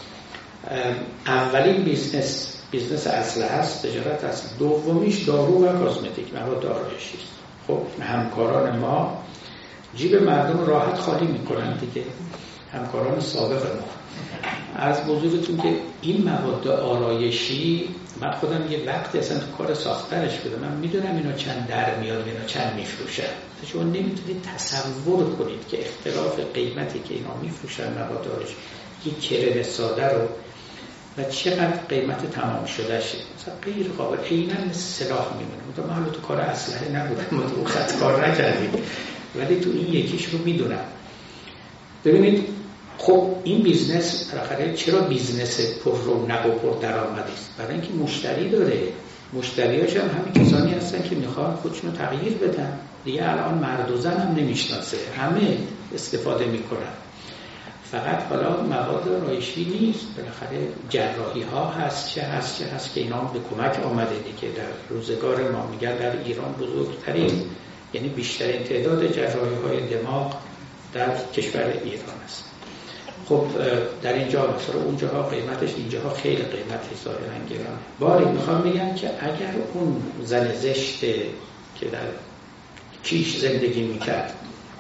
اولین بیزنس اسلحه است، تجارت است. دومیش دارو و کازمتیک، مواد آرایشی است. خب همکاران ما جیب مردم راحت خالی میکنن دیگه، همکاران سابق ما. از بزرگتون که این مواد آرایشی من خودم یه وقتی اصلا تو کار ساختنش بودم، من میدونم اینا چند در میاد، اینا چند میفروشن. شما نمیتونید تصور کنید که اختلاف قیمتی که اینا میفروشن مواد آرایشی، یک کرم ساده رو و چقدر قیمت تمام شده شه، مثلا غیر قابل، عیناً سلاح میمونه. من تو کار اسلحه نبودم، ما تو خط کار نکردیم، ولی تو این یکیش رو میدونم. ببینید خب این بیزنس بالاخره چرا بیزنس پر رونق و پر درآمدی است؟ برای اینکه مشتری داره. مشتریاش هم همین کسانی هستن که میخوان خودشونو تغییر بدن. دیگه الان مرد و زن هم نمیشناسه، همه استفاده میکنن. فقط حالا مواد آرایشی نیست، بالاخره جراحی ها هست چه هست که اینا به کمک آمده دیگه. در روزگار ما میگن در ایران بزرگترین، یعنی بیشترین تعداد جراحی های دماغ در کشور ایران است. خب در اینجا مثلا اونجاها قیمتش، اینجاها خیلی قیمتش ظاهرا گرانه. باری میخوام بگم که اگر اون زن زشت که در کیش زندگی میکرد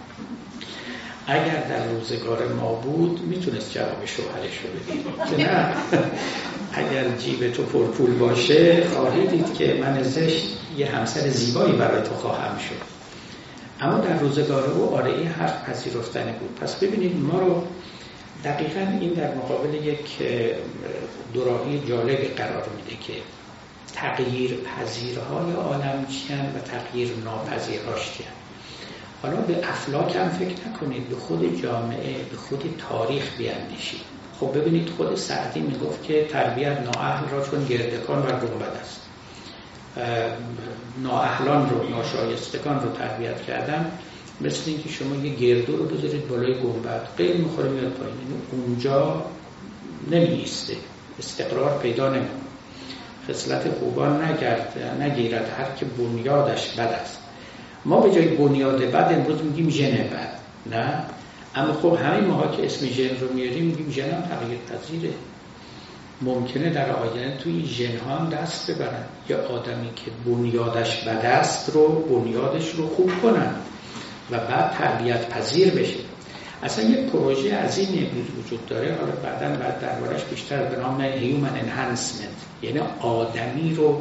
اگر در روزگار ما بود میتونست جواب شوهرش رو بده که نه اگر جیب تو پرپول باشه خواهی دید که من زشت یه همسر زیبایی برای تو خواهم شد. اما در روزگار او آره این حرف پذیرفتنی بود. پس ببینید ما رو دقیقاً این در مقابل یک دوراهی جالب قرار میده که تغییر پذیرهای عالم چیان و تغییر ناپذیرهاش چیان. حالا به افلاک هم فکر نکنید، به خود جامعه، به خود تاریخ بیاندیشید. خب ببینید خود سعدی میگفت که تربیت نااهل را چون گردکان بر گنبد است. نااهلان رو، ناشایستگان رو تربیت کردن مثل اینکه شما یه گردو رو بذارید بالای گنبد، قیل میخوره میاد پایین، اونجا نمیسته، استقرار پیدا نمیکنه. خصلت خوبان نگیرد هر که بنیادش بد است. ما به جای بنیاد بد امروز میگیم ژن بد، نه؟ اما خب همین ماها که اسم ژن رو میاریم میگیم ژن هم تغییر پذیره. ممکنه در آینده توی ژن ها هم دست ببرن، یا آدمی که بنیادش بد است رو بنیادش رو خوب کنن و بعد تربیت پذیر بشه. اصلا یه پروژه عظیمی وجود داره، حالا بعد دربارش بیشتر، به نام هیومن انهانسمنت، یعنی آدمی رو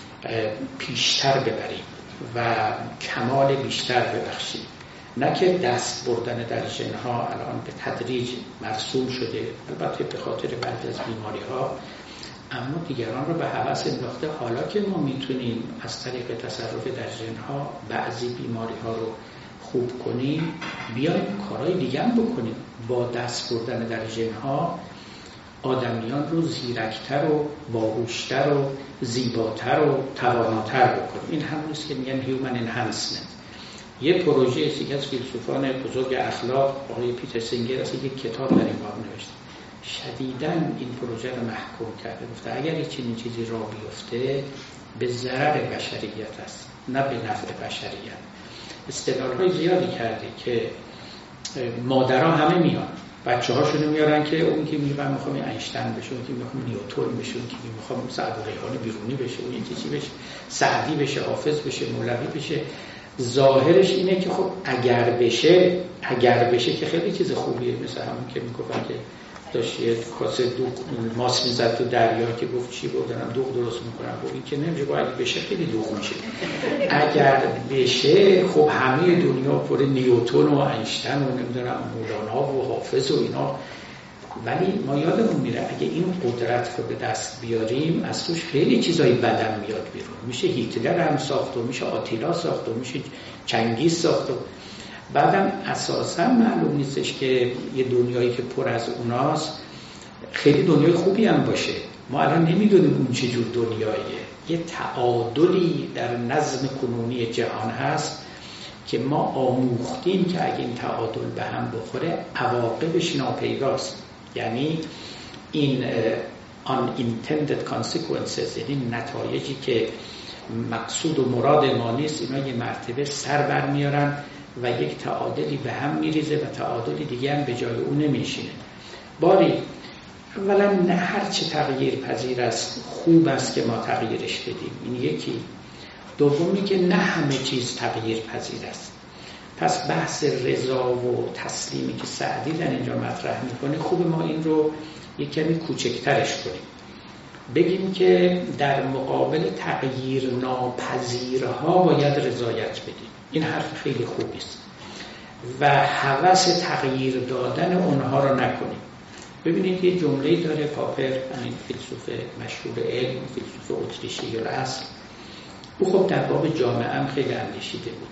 پیشتر ببریم و کمال بیشتر ببخشیم. نه که دست بردن در ژن‌ها الان به تدریج مرسوم شده، البته به خاطر بعضی از بیماری‌ها، اما دیگران رو به هوس انداخته. حالا که ما میتونیم از طریق تصرف در ژن‌ها بعضی بیماری‌ها رو خوب کنیم، بیایم کارهای دیگه هم بکنیم. با دست بردن در ژن‌ها آدمیان رو زیرکتر و باهوشتر و زیباتر و تواناتر بکنیم. این همونیست که میگن هیومن انهانسمنت. یه پروژه یکی از فیلسوفان بزرگ اخلاق آقای پیتر سینگر است، یک کتاب در این باب نوشته. شدیداً این پروژه رو محکوم کرده، گفته اگر یه چنین چیزی راه بیفته به ضرر بشریت است، نه به نفع بشریت. استدلال‌های زیادی کرده که مادرها همه میان، بچه‌هاشونو میارن که اون که میگه من میخوام اینشتین بشه، اون که میخوام نیوتن بشه، اون که میخوام سعد ریحانی بیرونی بشه، اون یکی چی بشه، سعدی بشه، حافظ بشه، مولوی بشه. ظاهرش اینه که خب اگر بشه که خیلی چیز خوبیه. مثل همون که میگفتن که داشت یه کاسه دوغ ماس میزد تو دریا که گفت چی بودنم دوغ درست میکنم، خب این که نمیشه، باید اگه بشه خیلی دوغ میشه. اگر بشه خب همه دنیا پر نیوتن و اینشتین و نمیدونم مولانا و حافظ و اینا. ولی ما یادمون میره اگه این قدرت رو به دست بیاریم از توش خیلی چیزای بدم میاد بیرون. میشه هیتلر هم ساخت و میشه آتیلا ساخت و میشه چنگیز ساخت و بعدم اساسا معلوم نیستش که یه دنیایی که پر از اوناست خیلی دنیای خوبی هم باشه. ما الان نمیدونیم اون چه جور دنیاییه. یه تعادلی در نظم کنونی جهان هست که ما آموختیم که اگه این تعادل به هم بخوره عواقبش ناپیداست. یعنی این unintended consequences، یعنی نتایجی که مقصود و مراد ما نیست، اینا یه مرتبه سر بر میارن و یک تعادلی به هم میریزه و تعادلی دیگه هم به جای اون نمیشینه. باری اولا نه هر چه تغییر پذیر است خوب است که ما تغییرش بدیم، این یکی. دومی که نه همه چیز تغییر پذیر است. پس بحث رضا و تسلیمی که سعدی در اینجا مطرح میکنه خوب ما این رو یک کمی کوچکترش کنیم، بگیم که در مقابل تغییر ناپذیرها باید رضایت بدیم. این حرف خیلی خوبی است و هوس تغییر دادن اونها رو نکنیم. ببینید یه جمله‌ای داره پاپر، این فیلسوف مشهور علم، فیلسوف اتریشی الاصل، او خب در باب جامعه هم خیلی اندیشیده بود،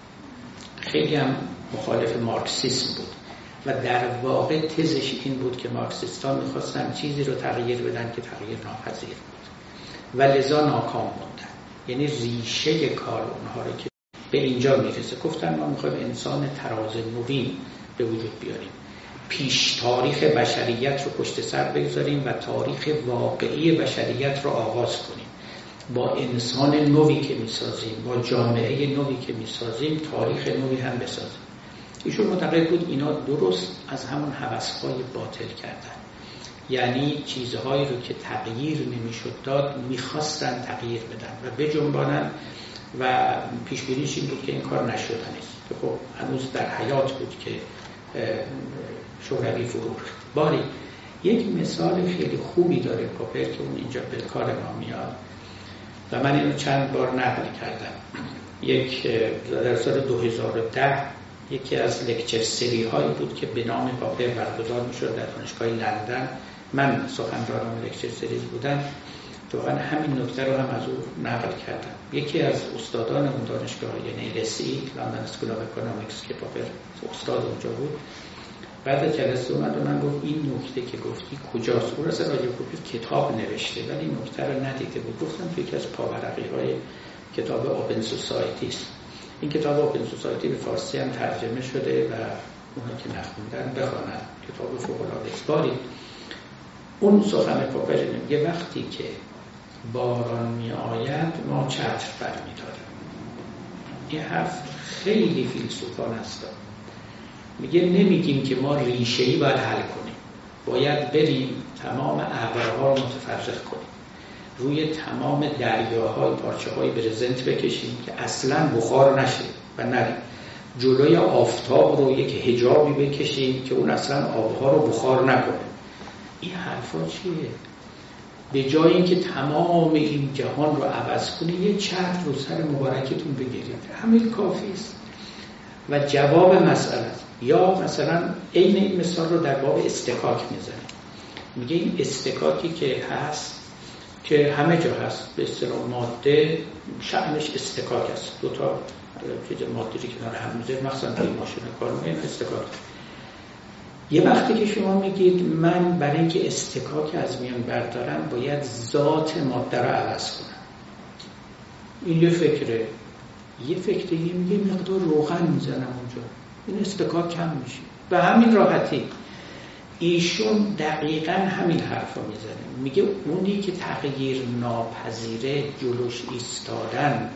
خیلی هم مخالف مارکسیسم بود و در واقع تزش این بود که مارکسیستان میخواستن چیزی رو تغییر بدن که تغییر ناپذیر بود و لذا ناکام موندن. یعنی ریشه کار اونها رو که به اینجا میرسه، گفتن ما میخوایم انسان تراز نوین به وجود بیاریم، پیش تاریخ بشریت رو پشت سر بگذاریم و تاریخ واقعی بشریت رو آغاز کنیم. با انسان نوی که میسازیم، با جامعه نوی که میسازیم، تاریخ نوی هم بسازیم. ایشون معتقد بود اینا درست از همون هوس‌های باطل کردن، یعنی چیزهایی رو که تغییر نمیشد داد میخواستن تغییر بدن و بجنبانن و پیشبینیش این بود که این کار نشدنیست که خب هنوز در حیات بود که شوروی فرو ریخت. باری یک مثال خیلی خوبی داره پاپر که اون اینجا به کار ما میاد و من اینو چند بار نقل کردم. در سال 2010 یکی از لکچر سری هایی بود که به نام پاپر برگزار میشد در دانشگاه لندن. من سخنران لکچر سری بودم، واقعا همین نکته رو هم از او نقل کردم. یکی از استادان اون دانشگاه، یعنی LSE لندن اسکول آف اکونومیکس که پاپر استاد اونجا بود، بعد از جلسه اومد و من گفت این نکته که گفتی کجاست؟ او راست راجع به کتاب نوشته ولی نکته رو ندیده بود. گفتم تو یکی از پاورقی‌های کتاب اوپن سوسایتی است. این کتاب اوپن سوسایتی به فارسی هم ترجمه شده و اونها که نخوندن بخوانن، کتاب فوق‌العاده است. اون سخن پاپژ میگه وقتی که باران می آید ما چتر برمی‌داریم. این حرف خیلی فیلسوفانه است. میگه نمیگیم که ما ریشه‌ای باید حل کنیم، باید بریم تمام ابرها رو متفرق کنیم، روی تمام دریاهای پارچه‌های برزنت بکشیم که اصلاً بخار نشه و نریم، جلوی آفتاب رو یک حجابی بکشیم که اون اصلاً آبها رو بخار نکنه. این حرفا چیه؟ به جای اینکه تمام این جهان رو عوض کنی یه چتر رو سر مبارکتون بگیرید، همین کافی است و جواب مسئله است. یا مثلا عین این مثال رو در باب استکاک میزنه، میگه این استکاکی که هست که همه جا هست، به اصطلاح ماده شأنش استکاک است، دو تا چیز ماده‌ای که کنار هم میذارید مثلا توی ماشین کار میکنید استکاک. یه وقتی که شما میگید من برای اینکه استکاک از میان بردارم باید ذات ماده رو عوض کنم، این یه فکره. یه فکر دیگه میگه مقدار روغن میزنم اونجا، این استکاک کم میشه. به همین راحتی ایشون دقیقاً همین حرفا میزنه، میگه اونی که تغییر ناپذیره جلوش ایستادن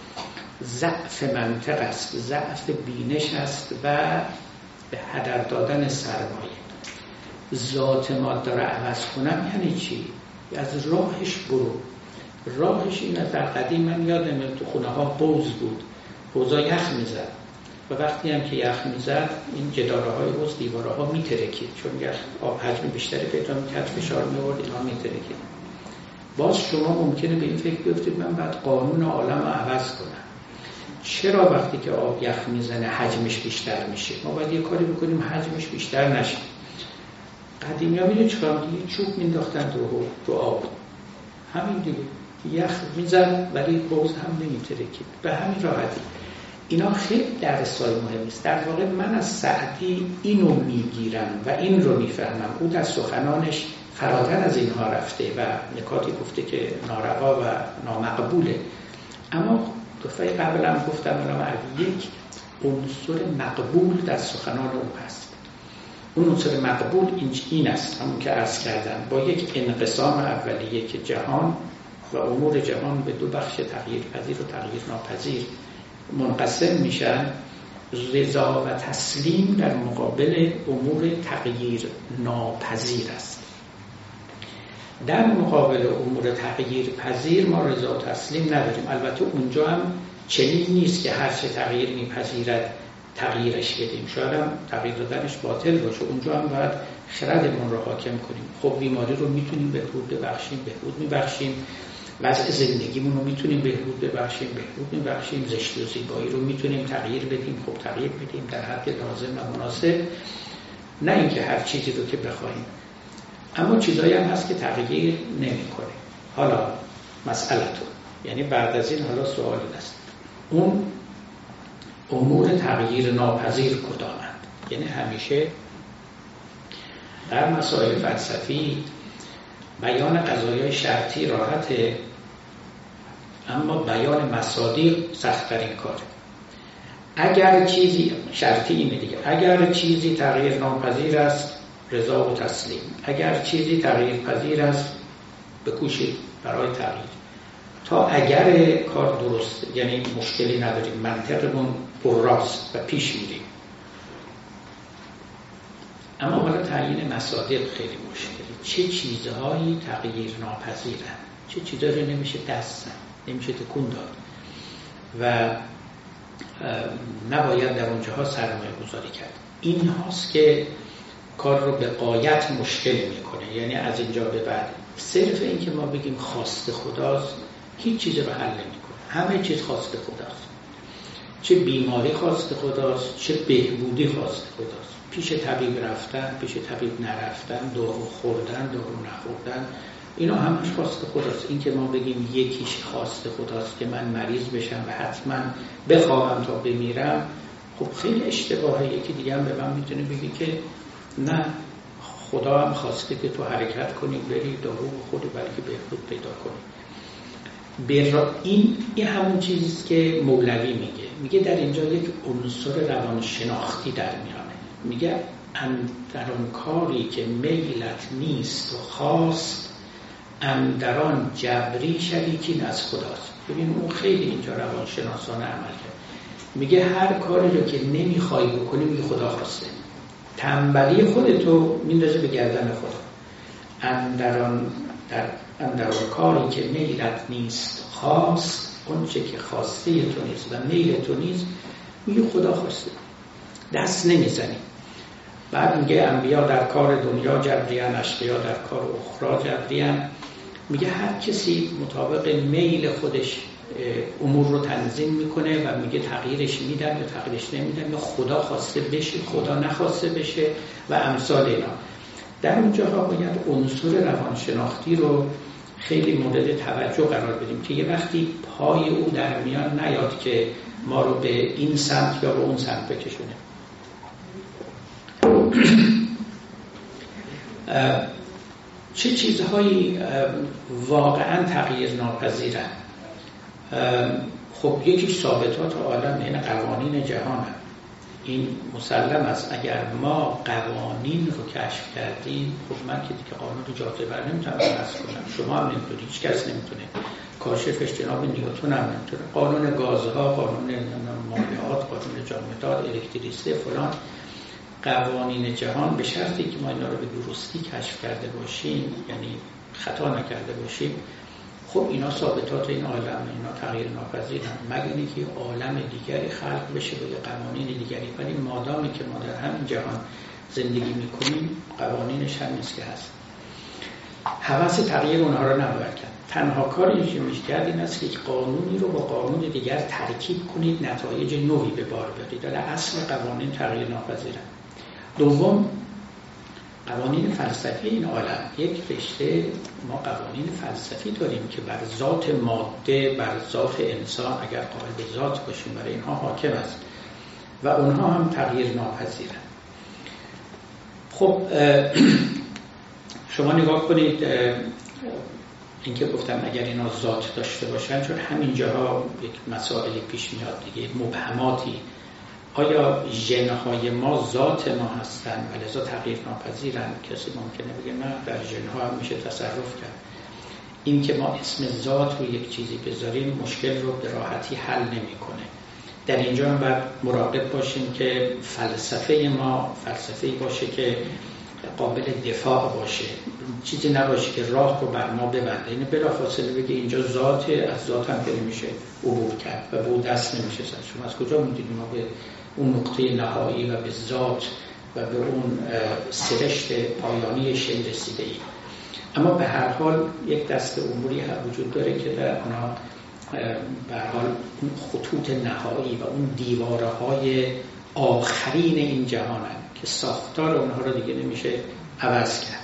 ضعف منطق است، ضعف بینش است و به هدر دادن سرمایه. ذات ماده رو عوض کنم یعنی چی؟ از راهش برو. راهش اینه، در قدیم من یادم تو خونه ها حوض بود، حوضا یخ میزد و وقتی هم که یخ میزد این جداره های حوض دیواره ها میترکید، چون یخ آب حجم بیشتری پیدا میکرد، فشار میورد، اینها میترکید. باز شما ممکنه به این فکر بیفتید من باید قانون عالم رو عوض کنم. چرا وقتی که آب یخ میزنه حجمش بیشتر میشه؟ ما باید یه کاری بکنیم حجمش بیشتر نشه. قدیمی ها میدونی چیکار می‌کردن؟ چوب مینداختن تو آب، همین دیگه یخ میزد ولی حوض هم نمیترکید. به همین راحتی. اینا خیلی درسای مهم است. در واقع من از سعدی اینو میگیرم و این رو میفهمم. او در سخنانش فراتر از اینها رفته و نکاتی گفته که ناروا و نامقبوله، اما دفعه قبل هم گفتم یک عنصر مقبول در سخنان او هست. اون عنصر مقبول این است، همون که عرض کردم، با یک انقسام اولیه که جهان و امور جهان به دو بخش تغییر پذیر و تغییر ناپذیر منقسم میشن. رضا و تسلیم در مقابل امور تغییر ناپذیر است. در مقابل امور تغییر پذیر ما رضا و تسلیم نداریم. البته اونجا هم چنین نیست که هر چه تغییر میپذیرد تغییرش بدیم، شاید هم تغییر دادنش باطل باشه. اونجا هم باید خردمون رو حاکم کنیم. خب بیماری رو میتونیم بهبود میبخشیم، وضع زندگیمون رو میتونیم بهبود میبخشیم، زشتی و زیبایی رو میتونیم تغییر بدیم، خب تغییر بدیم در حد لازم و مناسب، نه اینکه هر چیزی رو که بخوایم. اما چیزایی هم هست که تغییر نمیکنه. حالا مسئله‌تون، یعنی بعد از این حالا سوالی است، اون امور تغییر ناپذیر کدامند؟ یعنی همیشه در مسائل فلسفی بیان قضایای شرطی راحته، اما بیان مصادیق سخت‌ترین کاره. اگر چیزی شرطی اینه دیگه، اگر چیزی تغییر ناپذیر است رضا و تسلیم، اگر چیزی تغییر پذیر است بکوشید برای تغییر، تا اگر کار درسته، یعنی مشکلی نداریم، منطقمون پرراست و پیش میریم. اما حالا تعیین مصادیق خیلی مشکلی. چه چیزهایی تغییر ناپذیرن، چه چیزهایی رو نمیشه دست نمیشه تکون داد و نباید در اونجاها سرمایه گذاری کرد. این هاست که کار رو به غایت مشکل میکنه. یعنی از اینجا به بعد صرف این که ما بگیم خواست خداست هیچ چیز رو حل نمیکنه. همه چیز خواست خداست، چه بیماری خواست خداست، چه بهبودی خواست خداست، پیش طبیب رفتن، پیش طبیب نرفتن، دارو خوردن، دارو نخوردن، اینا همش خواست خداست. این که ما بگیم یکیش خواست خداست که من مریض بشم و حتما بخواهم تا بمیرم، خب خیلی اشتباهه. یکی دیگه هم به من میتونه بگی که نه، خدا هم خواسته که تو حرکت کنی، بری دارو بخوری بلکه بهبود پیدا کنی. این همون چیزیست که مولوی میگه. میگه در اینجا یک عنصر روانشناختی در میانه. میگه در آن کاری که میلت نیست و خواست، اندران جبری شریکین از خداست. ببین اون خیلی اینجا روانشناسانه عمل کرد. میگه هر کاری رو که نمیخوای بکنی میگه خدا خواسته، تنبلی خودتو میندازه به گردن خدا. اندران کاری که میلت نیست خواست، اون چه که خواسته تو نیست و میل تو نیست میگه خدا خواسته، دست نمیزنی. بعد میگه انبیا در کار دنیا جبریان، اشقیا در کار اخرى جبریان. میگه هر کسی مطابق میل خودش امور رو تنظیم میکنه و میگه تغییرش میدن یا تغییرش نمیدن، یا خدا خواسته بشه خدا نخواسته بشه و امثال اینا. در اونجاها باید عنصر روانشناختی رو خیلی مورد توجه قرار بدیم که یه وقتی پای او در میان نیاد که ما رو به این سمت یا به اون سمت بکشونه. چه چیزهایی واقعا تغییر ناپذیرن؟ خب یکیش ثابتات عالم، این قوانین جهان. این مسلم است. اگر ما قوانین رو کشف کردیم، خب من که دیگه قانون جاذبه نمیتونم نصب کنم، شما هم نمیتونید، هیچ کس نمیتونه، کاشفش جناب نیوتن هم نمیتونه. قانون گازها، قانون مایعات، قانون جامدات، الکتریسیته فلان، قوانین جهان، به شرطی که ما اینا رو به درستی کشف کرده باشیم، یعنی خطا نکرده باشیم، خب اینا ثابتات این عالم، اینا تغییر ناپذیرن، مگر اینکه عالم دیگری خلق بشه با یه قوانین دیگری. ولی مادامی که ما در همین جهان زندگی میکنیم، قوانینش هم نیست که هست. هوس تغییر اونها رو نباید کرد. تنها کاری که میشه کرد این است که قانونی رو با قانون دیگر ترکیب کنید، نتایج نوعی به بار بیارید. در اصل قوانین تغییر ناپذیرن. دوم، قوانین فلسفی این عالم. یک رشته ما قوانین فلسفی داریم که بر ذات ماده، بر ذات انسان اگر قائل به ذات باشیم، برای اینها حاکم است و اونها هم تغییر ناپذیرن. خب شما نگاه کنید، اینکه گفتم اگر اینا ذات داشته باشن، چون همین جاها یک مسائلی پیش میاد دیگه، مبهماتی. آیا ژن‌های ما ذات ما هستند و لذا تغییر ناپذیرن؟ کسی ممکنه بگه نه، در ژن‌ها هم میشه تصرف کرد. این که ما اسم ذات رو یک چیزی بذاریم مشکل رو به راحتی حل نمی‌کنه. در اینجا هم باید مراقب باشیم که فلسفه ما فلسفه‌ای باشه که قابل دفاع باشه، چیزی نباشه که راه رو بر ما ببنده. این بلافاصله بگه اینجا ذاته، از ذات هم که نمیشه عبور کرد و به اون دست نمیشه زد. شما از کجا میدونید ما به اون نقطه نهایی و به ذات و به اون سرشت پایانی شی رسیده ایم؟ اما به هر حال یک دسته اموری هم وجود داره که در اونا به هر حال اون خطوط نهایی و اون دیوارهای آخرین این جهانن که ساختار اونها رو دیگه نمیشه عوض کرد.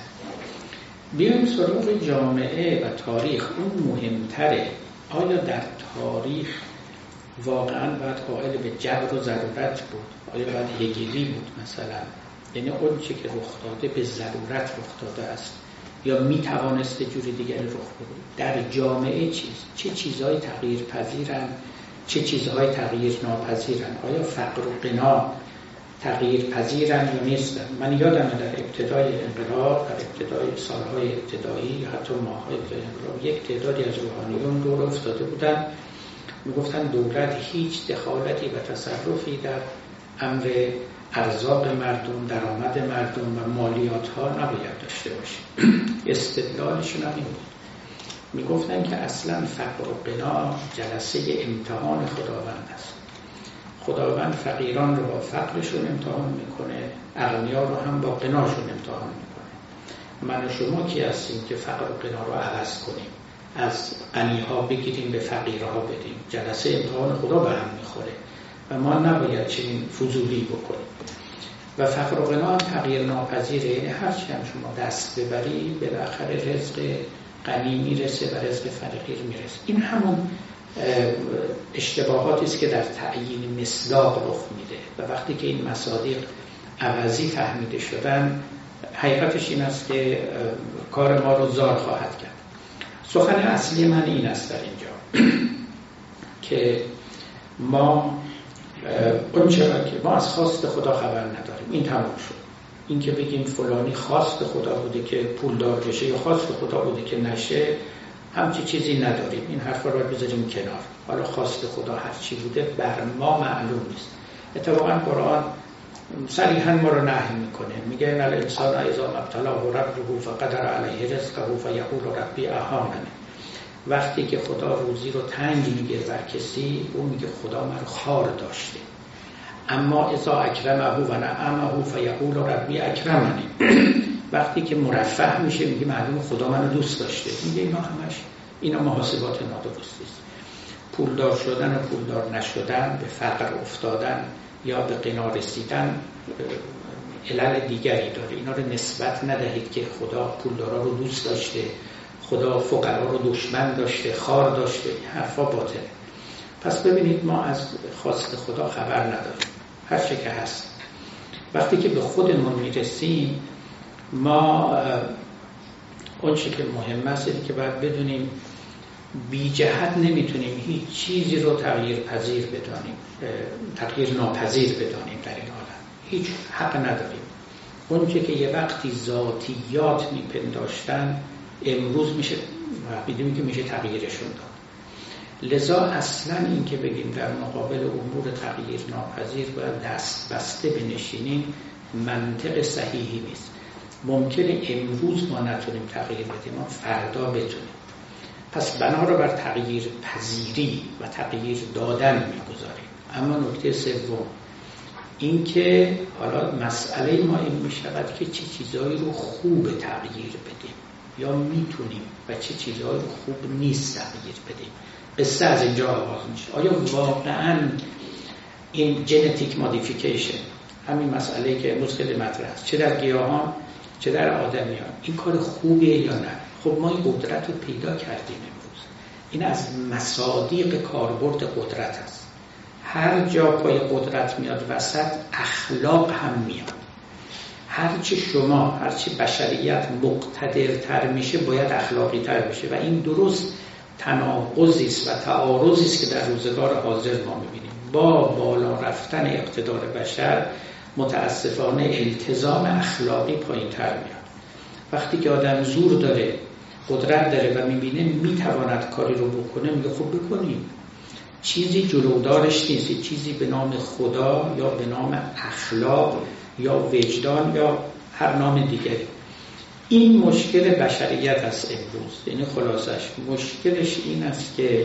بیایم سراغ جامعه و تاریخ. اون مهمتره. آیا در تاریخ واقعا باید قائل به جبر و ضرورت بود؟ آیا باید هگلی بود مثلا؟ یعنی اون چی که رخ داده به ضرورت رخ داده است یا میتوانست جوری دیگری رخ بده؟ در جامعه چه چیزهای تغییر پذیرن، چه چیزهای تغییر ناپذیرن؟ آیا فقر و غنا تغییر پذیرن یا نیستن؟ من یادمه در ابتدای انقلاب، در ابتدای سالهای ابتدایی یا حتی ماه‌های ابتدای انقلاب، یک تعدادی از روحانیون دور افتاده بودن میگفتن دولت هیچ دخالتی و تصرفی در امر ارزاق مردم، درآمد مردم و مالیات ها نباید داشته باشه. استدلالشون هم این بود. میگفتن که اصلا فقر و غنا جلسه امتحان خداوند است. خداوند فقیران رو با فقرشون امتحان میکنه، اغنیا رو هم با غناشون امتحان میکنه. من و شما کی هستیم که فقر و غنا رو عوض کنیم، از غنی‌ها بگیریم به فقیرها بدیم؟ جلسه امتحان خدا به هم میخوره و ما نباید چنین فضولی بکنیم. و فقر و غنا هم تغییر ناپذیره. یعنی هر چی هم شما دست ببری بالاخره رزق غنی میرسه و رزق فقیر میرسه. این همون اشتباهاتی است که در تعیین مصداق رخ میده و وقتی که این مصادیق عوضی فهمیده شدن، حقیقتش این است که کار ما رو زار خواهد کرد. سخن اصلی من این است در اینجا که ما اون چرا که ما از خواست خدا خبر نداریم، این تمام شد. این که بگیم فلانی خواست خدا بوده که پولدار بشه یا خواست خدا بوده که نشه، همچی چیزی نداریم. این حرفا رو بذاریم کنار. حالا خواست خدا هر چی بوده بر ما معلوم نیست. اتفاقا قرآن صریحا ما رو نهی میکنه، میگه ان الانسان اذا ما ابتلاه ربه فقدر علیه رزقه فیقول ربی اهانن. وقتی که خدا روزی رو تنگ میگه بر کسی، اون میگه خدا من خار داشته. اما اذا اکرمه و نعمه فیقول ربی اکرمنی. وقتی که مرفه میشه میگه معلوم خدا منو دوست داشته. میگه اینا محاسبات نادرستی است. پولدار شدن و پولدار نشدن، به فقر افتادن یا به غنا رسیدن علل دیگری داره. اینا رو نسبت ندهید که خدا پولدارا رو دوست داشته، خدا فقرا رو دشمن داشته، خار داشته. حرفا باطله. پس ببینید ما از خواست خدا خبر نداریم، هر چه که هست. وقتی که به خودمون میرسیم، ما اون چه که مهم است اینه که باید بدونیم بی جهت نمیتونیم هیچ چیزی رو تغییر ناپذیر بدانیم در این عالم. هیچ حق نداریم. اون چه که یه وقتی ذاتیات میپنداشتن، امروز میشه بدونیم که میشه تغییرشون داد. لذا اصلا این که بگیم در مقابل امور تغییر ناپذیر باید دست بسته بنشینیم، منطق صحیحی نیست. ممکنه امروز ما نتونیم تغییر بدیم، ما فردا بتونیم. پس بنا رو بر تغییر پذیری و تغییر دادن میگذاریم. اما نکته سوم این که حالا مسئله ما این میشود که چه چیزایی رو خوب تغییر بدیم یا میتونیم و چه چیزایی رو خوب نیست تغییر بدیم. قصه از اینجا آغاز میشه. آیا واقعا این ژنتیک مودیفیکیشن، همین مسئله که امروز خیلی مطرح است، چه در گیاهان چه در آدمیان، این کار خوبیه یا نه؟ خب ما این قدرت رو پیدا کردیم امروز. این از مصادیق کاربرد قدرت است. هر جا پای قدرت میاد وسط، اخلاق هم میاد. هرچی بشریت مقتدرتر میشه باید اخلاقی تر بشه و این درست تناقضی است و تعارضی است که در روزگار حاضر ما میبینیم. با بالا رفتن اقتدار بشر متاسفانه التزام اخلاقی پایین تر میاد. وقتی که آدم زور داره، قدرت داره و میبینه میتواند کاری رو بکنه، میگه خب بکنیم. چیزی جلودارش نیست، چیزی به نام خدا یا به نام اخلاق یا وجدان یا هر نام دیگری. این مشکل بشریت است امروز. یعنی خلاصش مشکلش این است که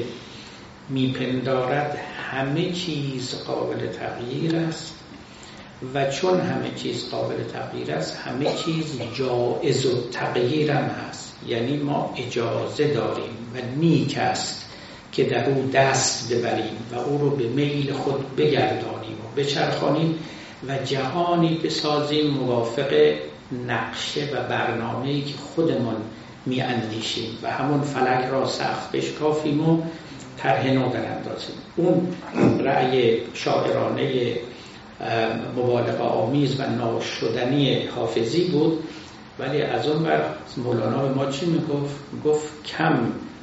میپندارد همه چیز قابل تغییر است و چون همه چیز قابل تغییر است، همه چیز جایز و تغییر هم هست. یعنی ما اجازه داریم و نیک است که در او دست ببریم و او رو به میل خود بگردانیم و بچرخانیم و جهانی بسازیم موافق نقشه و برنامه‌ای که خودمون می‌اندیشیم و همون فلک را سقف بشکافیم و طرح نو براندازیم. اون رأی شاعرانه مبالغه آمیز و ناشدنی حافظی بود، ولی از اون بر مولانا به ما چی میگفت؟ کم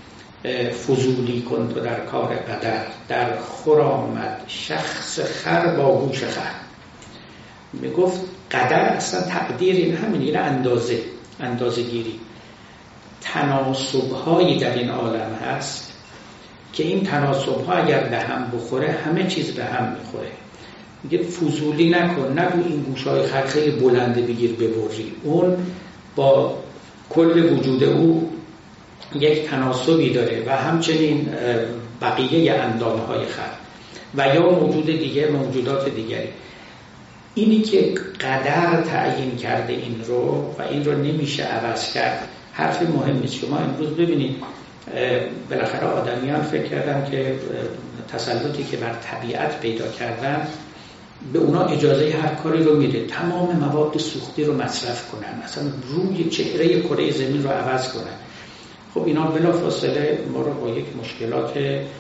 فضولی کن تو در کار قدر، در خور آمد شخص خر با گوش خر. میگفت قدر اصلا تقدیر این همین، این اندازه گیری. تناسب‌هایی در این عالم هست که این تناسب‌ها اگر به هم بخوره همه چیز به هم میخوره. میگه فضولی نکن، نگو این گوش‌های خر خیلی بلنده بگیر ببری. اون با کل وجود او یک تناسبی داره و همچنین بقیه اندام‌های خر و یا موجودات دیگری. اینی که قدر تعیین کرده این رو و این رو نمیشه عوض کرد، حرف مهمی است. شما امروز ببینید بالاخره آدمیان فکر کردن که تسلطی که بر طبیعت پیدا کردن به اونا اجازه هر کاری رو میده، تمام مواد سوختی رو مصرف کنن، اصلا روی چهره کره زمین رو عوض کنن. خب اینا بلافاصله ما رو با یک مشکلات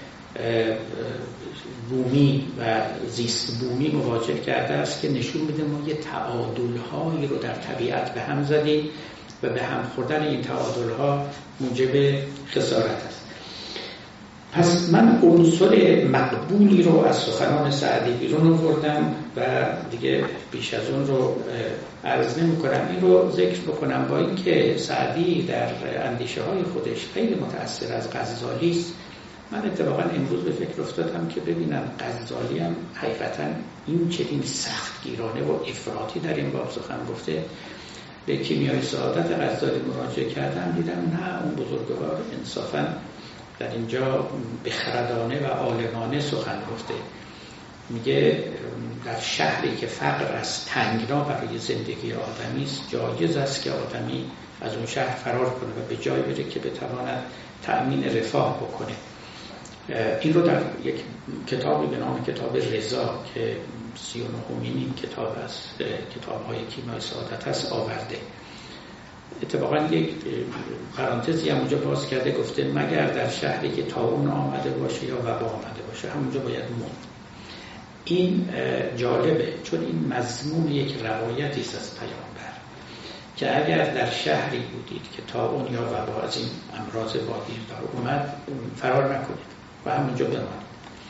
بومی و زیست بومی مواجه کرده است که نشون میده ما یه تعادل‌هایی رو در طبیعت به هم زدیم و به هم خوردن این تعادل‌ها موجب خسارت است. پس من عنصر مقبولی رو از سخنان سعدی بیرون آوردم و دیگه بیش از اون رو عرض نمی کنم. این رو ذکر بکنم با اینکه سعدی در اندیشه های خودش خیلی متأثر از غزالی است. من اتفاقا امروز به فکر افتادم که ببینم غزالی هم حقیقتا این چنین سختگیرانه و افراطی در این باب سخن گفته. به کیمیای سعادت غزالی مراجعه کردم، دیدم نه، اون بزرگوار انصافا در اینجا بخردانه و عالمانه سخن گفته. میگه در شهری که فقر از تنگنا برای زندگی آدمی است، جایز است که آدمی از اون شهر فرار کنه و به جای بره که بتواند تأمین رفاه بکنه. این رو در یک کتابی به نام کتاب رضا که 39مین کتاب از کتاب‌های کیمیای سعادت هست آورده. اتفاقا یک پرانتزی هم اونجا باز کرده، گفته مگر در شهری که طاعون آمده باشه یا وبا آمده باشه همونجا باید موند. این جالبه، چون این مضمون یک روایتی است از پیامبر که اگر در شهری بودید که طاعون یا وبا از این امراض واگیردار اومد فرار نکنید و همونجا بمانید.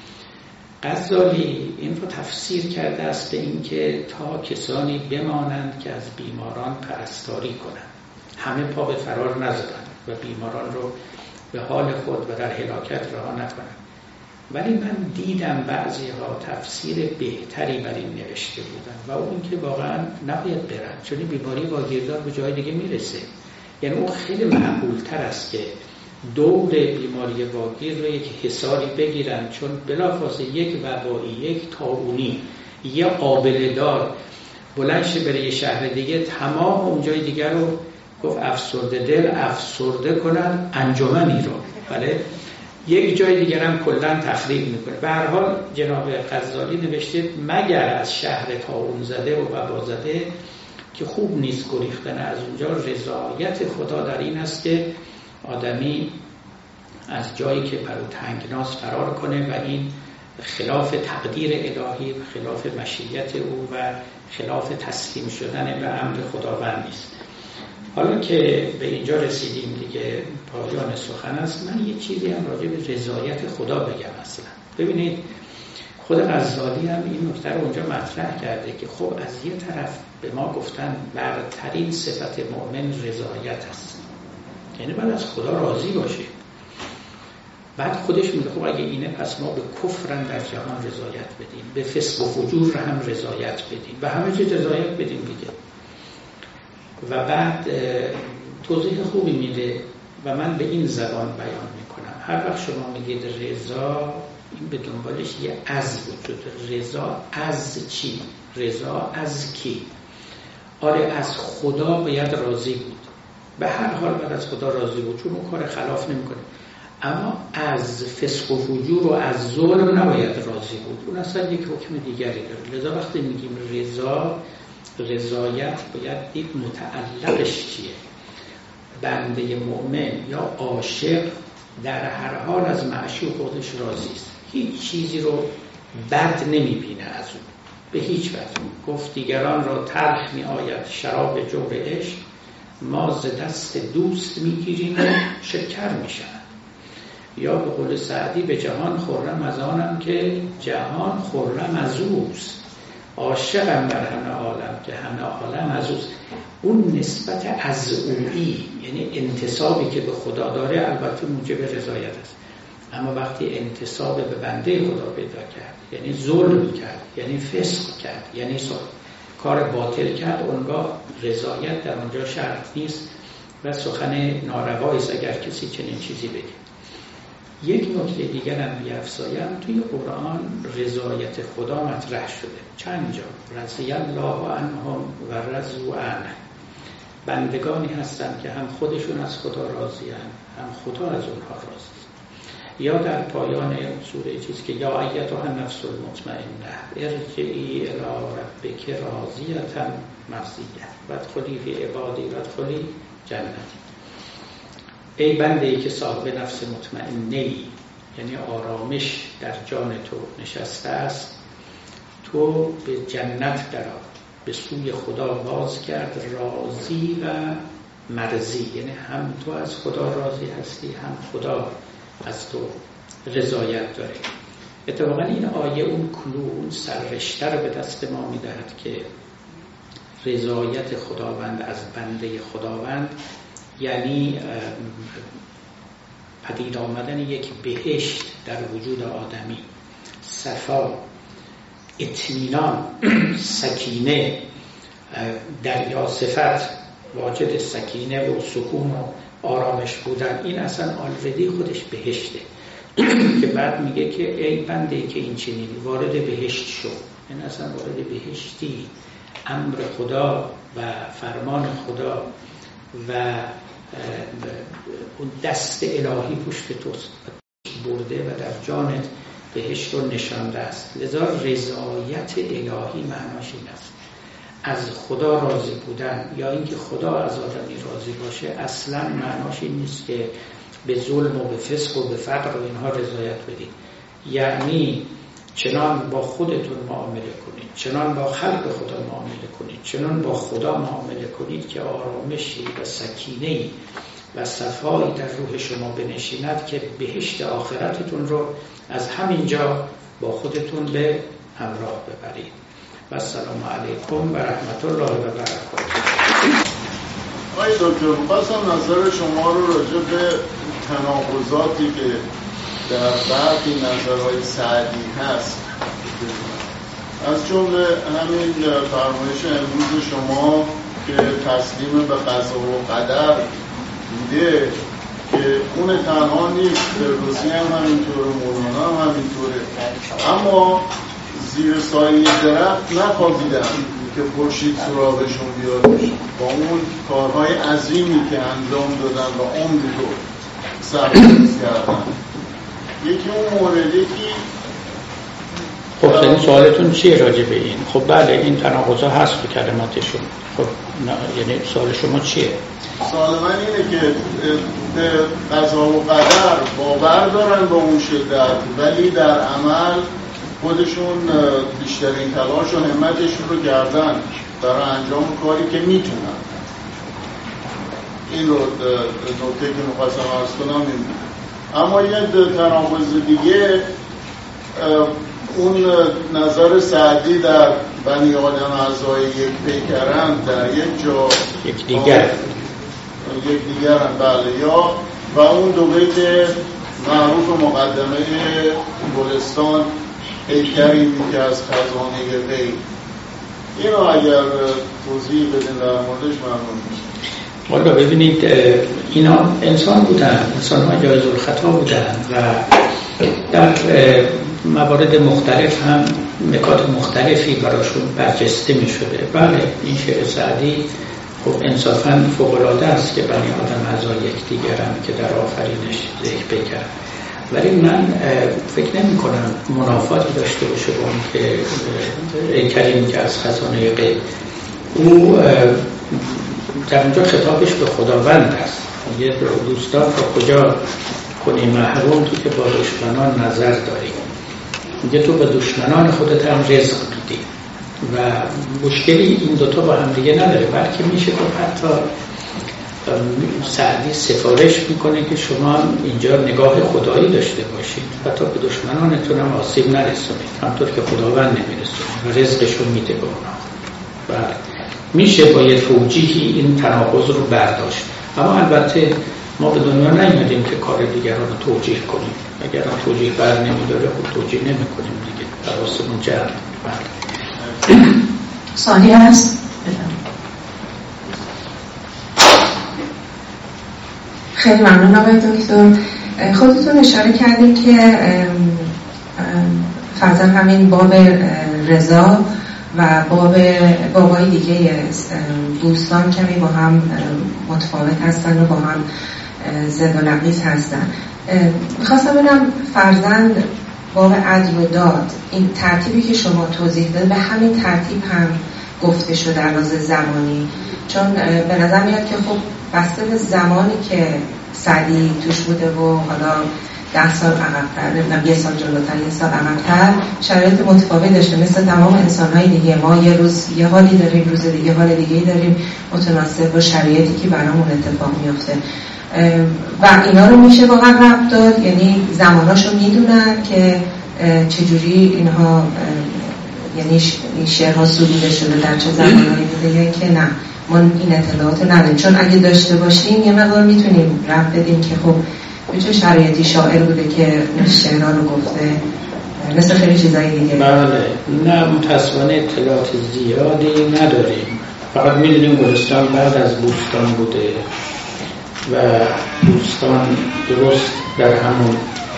غزالی این رو تفسیر کرده است به این که تا کسانی بمانند که از بیماران پرستاری کنند، همه پا به فرار نذارند و بیماران رو به حال خود و در هلاکت رها نکنند. ولی من دیدم بعضی ها تفسیر بهتری بر این نوشته بودن و اون که واقعا نباید برن، چون بیماری واگیردار به جای دیگه میرسه. یعنی اون خیلی معقول تر است که دور بیماری واگیر رو یک حصاری بگیرن، چون بلافاصله یک وبایی، یک طاعونی، یک آبله دار بلند شه بره یه شهر دیگه، تمام اونجای دیگر رو گفت افسرده دل افسرده کنن انجمنی رو، بله، یک جای دیگر هم کلا تخریب میکنه. به هر حال جناب غزالی نوشته مگر از شهر طاعون زده و وبا زده که خوب نیست گریختن از اونجا. رضایت خدا در این است که آدمی از جایی که برو تنگناس فرار کنه و این خلاف تقدیر الهی، خلاف مشیت او و خلاف تسلیم شدن به امر خداوند نیست. حالا که به اینجا رسیدیم دیگه پایان سخن است، من یه چیزی هم راجع به رضایت خدا بگم. اصلا ببینید خود غزالی هم این نکته رو اونجا مطرح کرده که خب از یه طرف به ما گفتن برترین صفت مؤمن رضایت است، یعنی باید از خدا راضی باشه. بعد خودش میگه خب اگه اینه پس ما به کفرن در جهان رضایت بدیم، به فسق و فجور هم رضایت بدیم، به همه چیز رضایت بدیم دیگه. و بعد توضیح خوبی میده و من به این زبان بیان میکنم. هر وقت شما میگید رضا، این به دنبالش یه از وجود. رضا از چی؟ رضا از کی؟ آره از خدا باید راضی بود، به هر حال باید از خدا راضی بود چون اون کار خلاف نمیکنه. اما از فسق و فجور و از ظلم نباید راضی بود، اون اصلا یک حکم دیگری داره. لذا وقتی میگیم رضا، رضایت باید دید متعلقش چیه. بنده مؤمن یا عاشق در هر حال از معشوق خودش راضی است، هیچ چیزی رو بد نمیبینه از اون به هیچ وجه. گفت دیگران را تلخ می آید شراب جور عشق، ما ز دست دوست میگیریم و شکر میشن. یا به قول سعدی به جهان خرم از آنم که جهان خرم از اوست، عاشقم بر همه عالم که همه عالم از اوست. اون نسبت از اویی یعنی انتسابی که به خدا داره البته موجب رضایت است، اما وقتی انتساب به بنده خدا پیدا کرد، یعنی ظلم کرد، یعنی فسق کرد، یعنی کار باطل کرد، اونگاه رضایت در اونجا شرط نیست و سخن ناروایی است اگر کسی چنین چیزی بگه. یک نکته دیگر هم بیفزایم، توی قرآن رضایت خدا مطرح شده چند جا. رضی الله عنهم و رضوا عنه، بندگانی هستند که هم خودشون از خدا راضی هم خدا از اونها راضی. یا در پایان سوره چیزی که یا ایتها النفس المطمئنه ارجعی الی ربک راضیة مرضیة وادخلی فی عبادی وادخلی جنتی. ای بنده ای که صاحب نفس مطمئنه‌ای، یعنی آرامش در جان تو نشسته است، تو به جنت درآ، به سوی خدا باز کرد، راضی و مرضی، یعنی هم تو از خدا راضی هستی هم خدا از تو رضایت داره. اتفاقا این آیه اون کلو، اون سررشته رو به دست ما میدهد که رضایت خداوند از بنده خداوند یعنی پدید آمدن یک بهشت در وجود آدمی، صفا، اطمینان، سکینه، دریا صفت، واجد سکینه و سکون و آرامش بودن. این اصلا آلردی خودش بهشته که بعد میگه که ای بنده که این چنین وارد بهشت شو. این اصلا وارد بهشتی، امر خدا و فرمان خدا و اون دست الهی پشت توست برده و در جانت بهشت رو نشانده است. لذا رضایت الهی معناش این است، از خدا راضی بودن یا اینکه خدا از آدمی راضی باشه اصلا معناش این نیست که به ظلم و به فسق و به فقر و اینها رضایت بدید. یعنی چنان با خودتون معامله کنید، چنان با خلق خدا معامله کنید، چنان با خدا معامله کنید که آرامشی و سکینه‌ای و صفایی در روح شما بنشیند که بهشت آخرتتون رو از همینجا با خودتون به همراه ببرید. و السلام علیکم و رحمت الله و برکاته. آقای دکتر، خواستم نظر شما رو راجع به تناقضاتی که در برخی نظرهای سعدی هست از جمله همین فرمایش امروز شما که تسلیم به قضا و قدر بوده که اون تنها نیست، فردوسی هم همینطوره، مولانا هم همینطوره، اما زیر سایه درخت نخوابیدن که خورشید سراغشون بیاد با اون کارهای عظیمی که انجام دادن و عمری رو سرپرست کردن. یکی اون موردی که خب سوالتون چیه راجع به این؟ خب بله این تناقضا هست تو کلماتشون. خب یعنی سوال شما چیه؟ سوال من اینه که به قضا و قدر باور دارن با اون شدت، ولی در عمل خودشون بیشترین تلاش و همتشون رو کردن برای انجام کاری که میتونن. این رو نکته که میخواستم عرض کنم این بود. اما یه تناقض دیگه اون نظر سعدی در بنی آدم اعضای یک پیکرند در یک جا یک دیگر بله، یا و اون دو بیت معروف مقدمه گلستان پیکری که از خزانه وی، اینو اگر توضیح بدین در موردش ممنون میشه. والا ببینید اینا انسان بودن، انسان ها جایز الخطا بودن و در موارد مختلف هم نکات مختلفی براشون برجسته می شده. بله این شعر سعدی خب انصافاً فوق‌العاده است که بنی آدم اعضای یکدیگرند که در آفرینش یک پیکرند، ولی من فکر نمی کنم منافاتی داشته باشه با اون که ای کریم که از خزانه غیب. او در اونجا خطابش به خداوند است. یه دوستان تا کجا کنی محروم تو که با دشمنان نظر داری، میگه تو به دشمنان خودت هم رزق میدی و مشکلی این دوتا با هم دیگه نداره، بلکه میشه که حتی سعدی سفارش میکنه که شما اینجا نگاه خدایی داشته باشید، حتی به دشمنانتون هم آسیب نرسونید همطور که خداوند نمیرسونه و رزقشون میده به اونا. بله میشه با یه توجیهی این تناقض رو برداشت، اما البته ما به دنیا نیومدیم که کار دیگران رو توجیه کنیم. اگر هم توجیه بر نمیداره خود توجیه نمی کنیم دیگه، حواسمون جمع. سوالی هست؟ خیلی ممنون آقای دکتر. خودتون اشاره کردیم که فرضاً همین باب رضا و بابای دیگه دوستان کمی با هم متفاوت هستن و با هم ضد و نقیض هستن. میخواستم ببینم فرضاً باب عدل و داد، این ترتیبی که شما توضیح دادید به همین ترتیب هم گفته شده در لحاظ زمانی؟ چون به نظر میاد که خب بسته به زمانی که سعدی توش بوده و حالا 10 سال عقب‌تر، نمیدونم 1 سال جلوتر، 1 سال عقب‌تر، شرایط متفاوت داشته. مثل تمام انسان‌های دیگه ما یه روز یه حالی داریم، روز دیگه حال دیگه‌ای داریم، متناسب با شرایطی که برامون اتفاق میفته. و اینا رو میشه با هم ربط داد، یعنی زماناشو میدونن که چجوری اینها یعنی شعرها سروده شده در چه زمانهایی بوده یا که نه ما این اطلاعات رو نداریم، چون اگه داشته باشیم یه مقدار میتونیم ربط بدیم که خب به چه شرایطی شاعر بوده که شعرها رو گفته، مثل خیلی چیزایی دیگه. بله، نه متاسفانه اطلاعات زیادی نداریم، فقط میدونیم گلستان بعد از بوستان بوده و بوستان درست در همون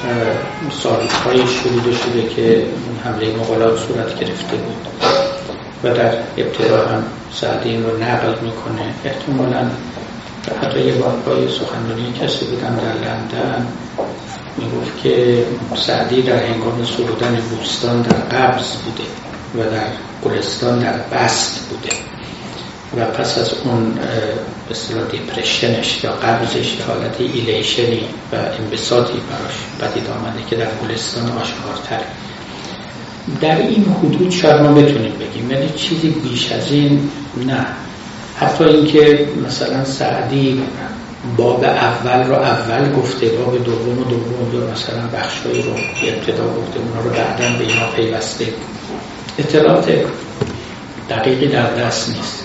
سالهای شروع شده که حمله مغولان صورت گرفته بود و در ابتدا هم سعدی این رو نقل میکنه. احتمالاً حتی یه بارهای سخنرانی کسی بودم در لندن میگفت که سعدی در هنگام سرودن بوستان در قبض بوده و در گلستان در بست بوده و پس از اون به اصطلاح دیپرشنش یا قبضش حالت ایلیشنی و انبساطی براش پدید آمده که در گلستان آشکارتره. در این حدود شاید ما بتونیم بگیم، یعنی چیزی بیش از این نه. حتی اینکه مثلا سعدی باب اول رو اول گفته، باب دوم یا مثلا بخشایی رو ابتدا گفته، اونا رو بعداً به اینا پیوسته، اطلاعات دقیقی در دست نیست.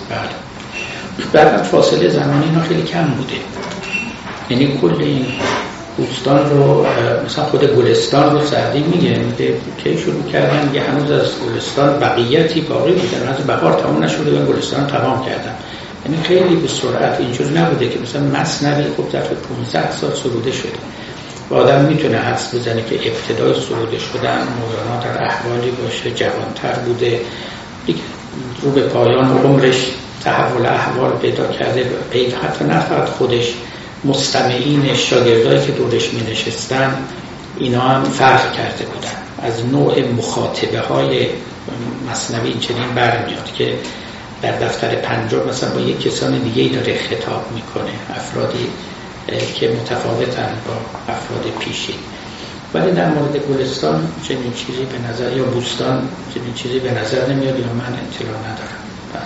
بعد فاصله زمانی اینا خیلی کم بوده، یعنی کل این بوستان رو مثلا خود گلستان رو سعدی میگه که شروع کردن یه هنوز از گلستان بقیتی باقی بودن، از بهار تمام نشده و گلستان تمام کردن. یعنی خیلی به سرعت اینجور نبوده که مثلا مثنوی خب در 15 سال سروده شده و آدم میتونه حدس بزنه که ابتدای سروده شدن مولانا در احوالی باشه جوانتر بوده دیگه، رو به پایان عمرش تحول احوال پیدا کرده، حتی نه فقط خودش، مستمعین شاگردایی که دورش می نشستن اینا هم فرق کرده بودن. از نوع مخاطبه های مثنوی این چنین برمیاد که در دفتر پنجم مثلا با یک کسان دیگه ای داره خطاب میکنه، افرادی که متفاوتن با افراد پیشین. ولی در مورد گلستان چنین چیزی به نظر یا بوستان چنین چیزی به نظر نمیاد یا من اطلاع ندارم.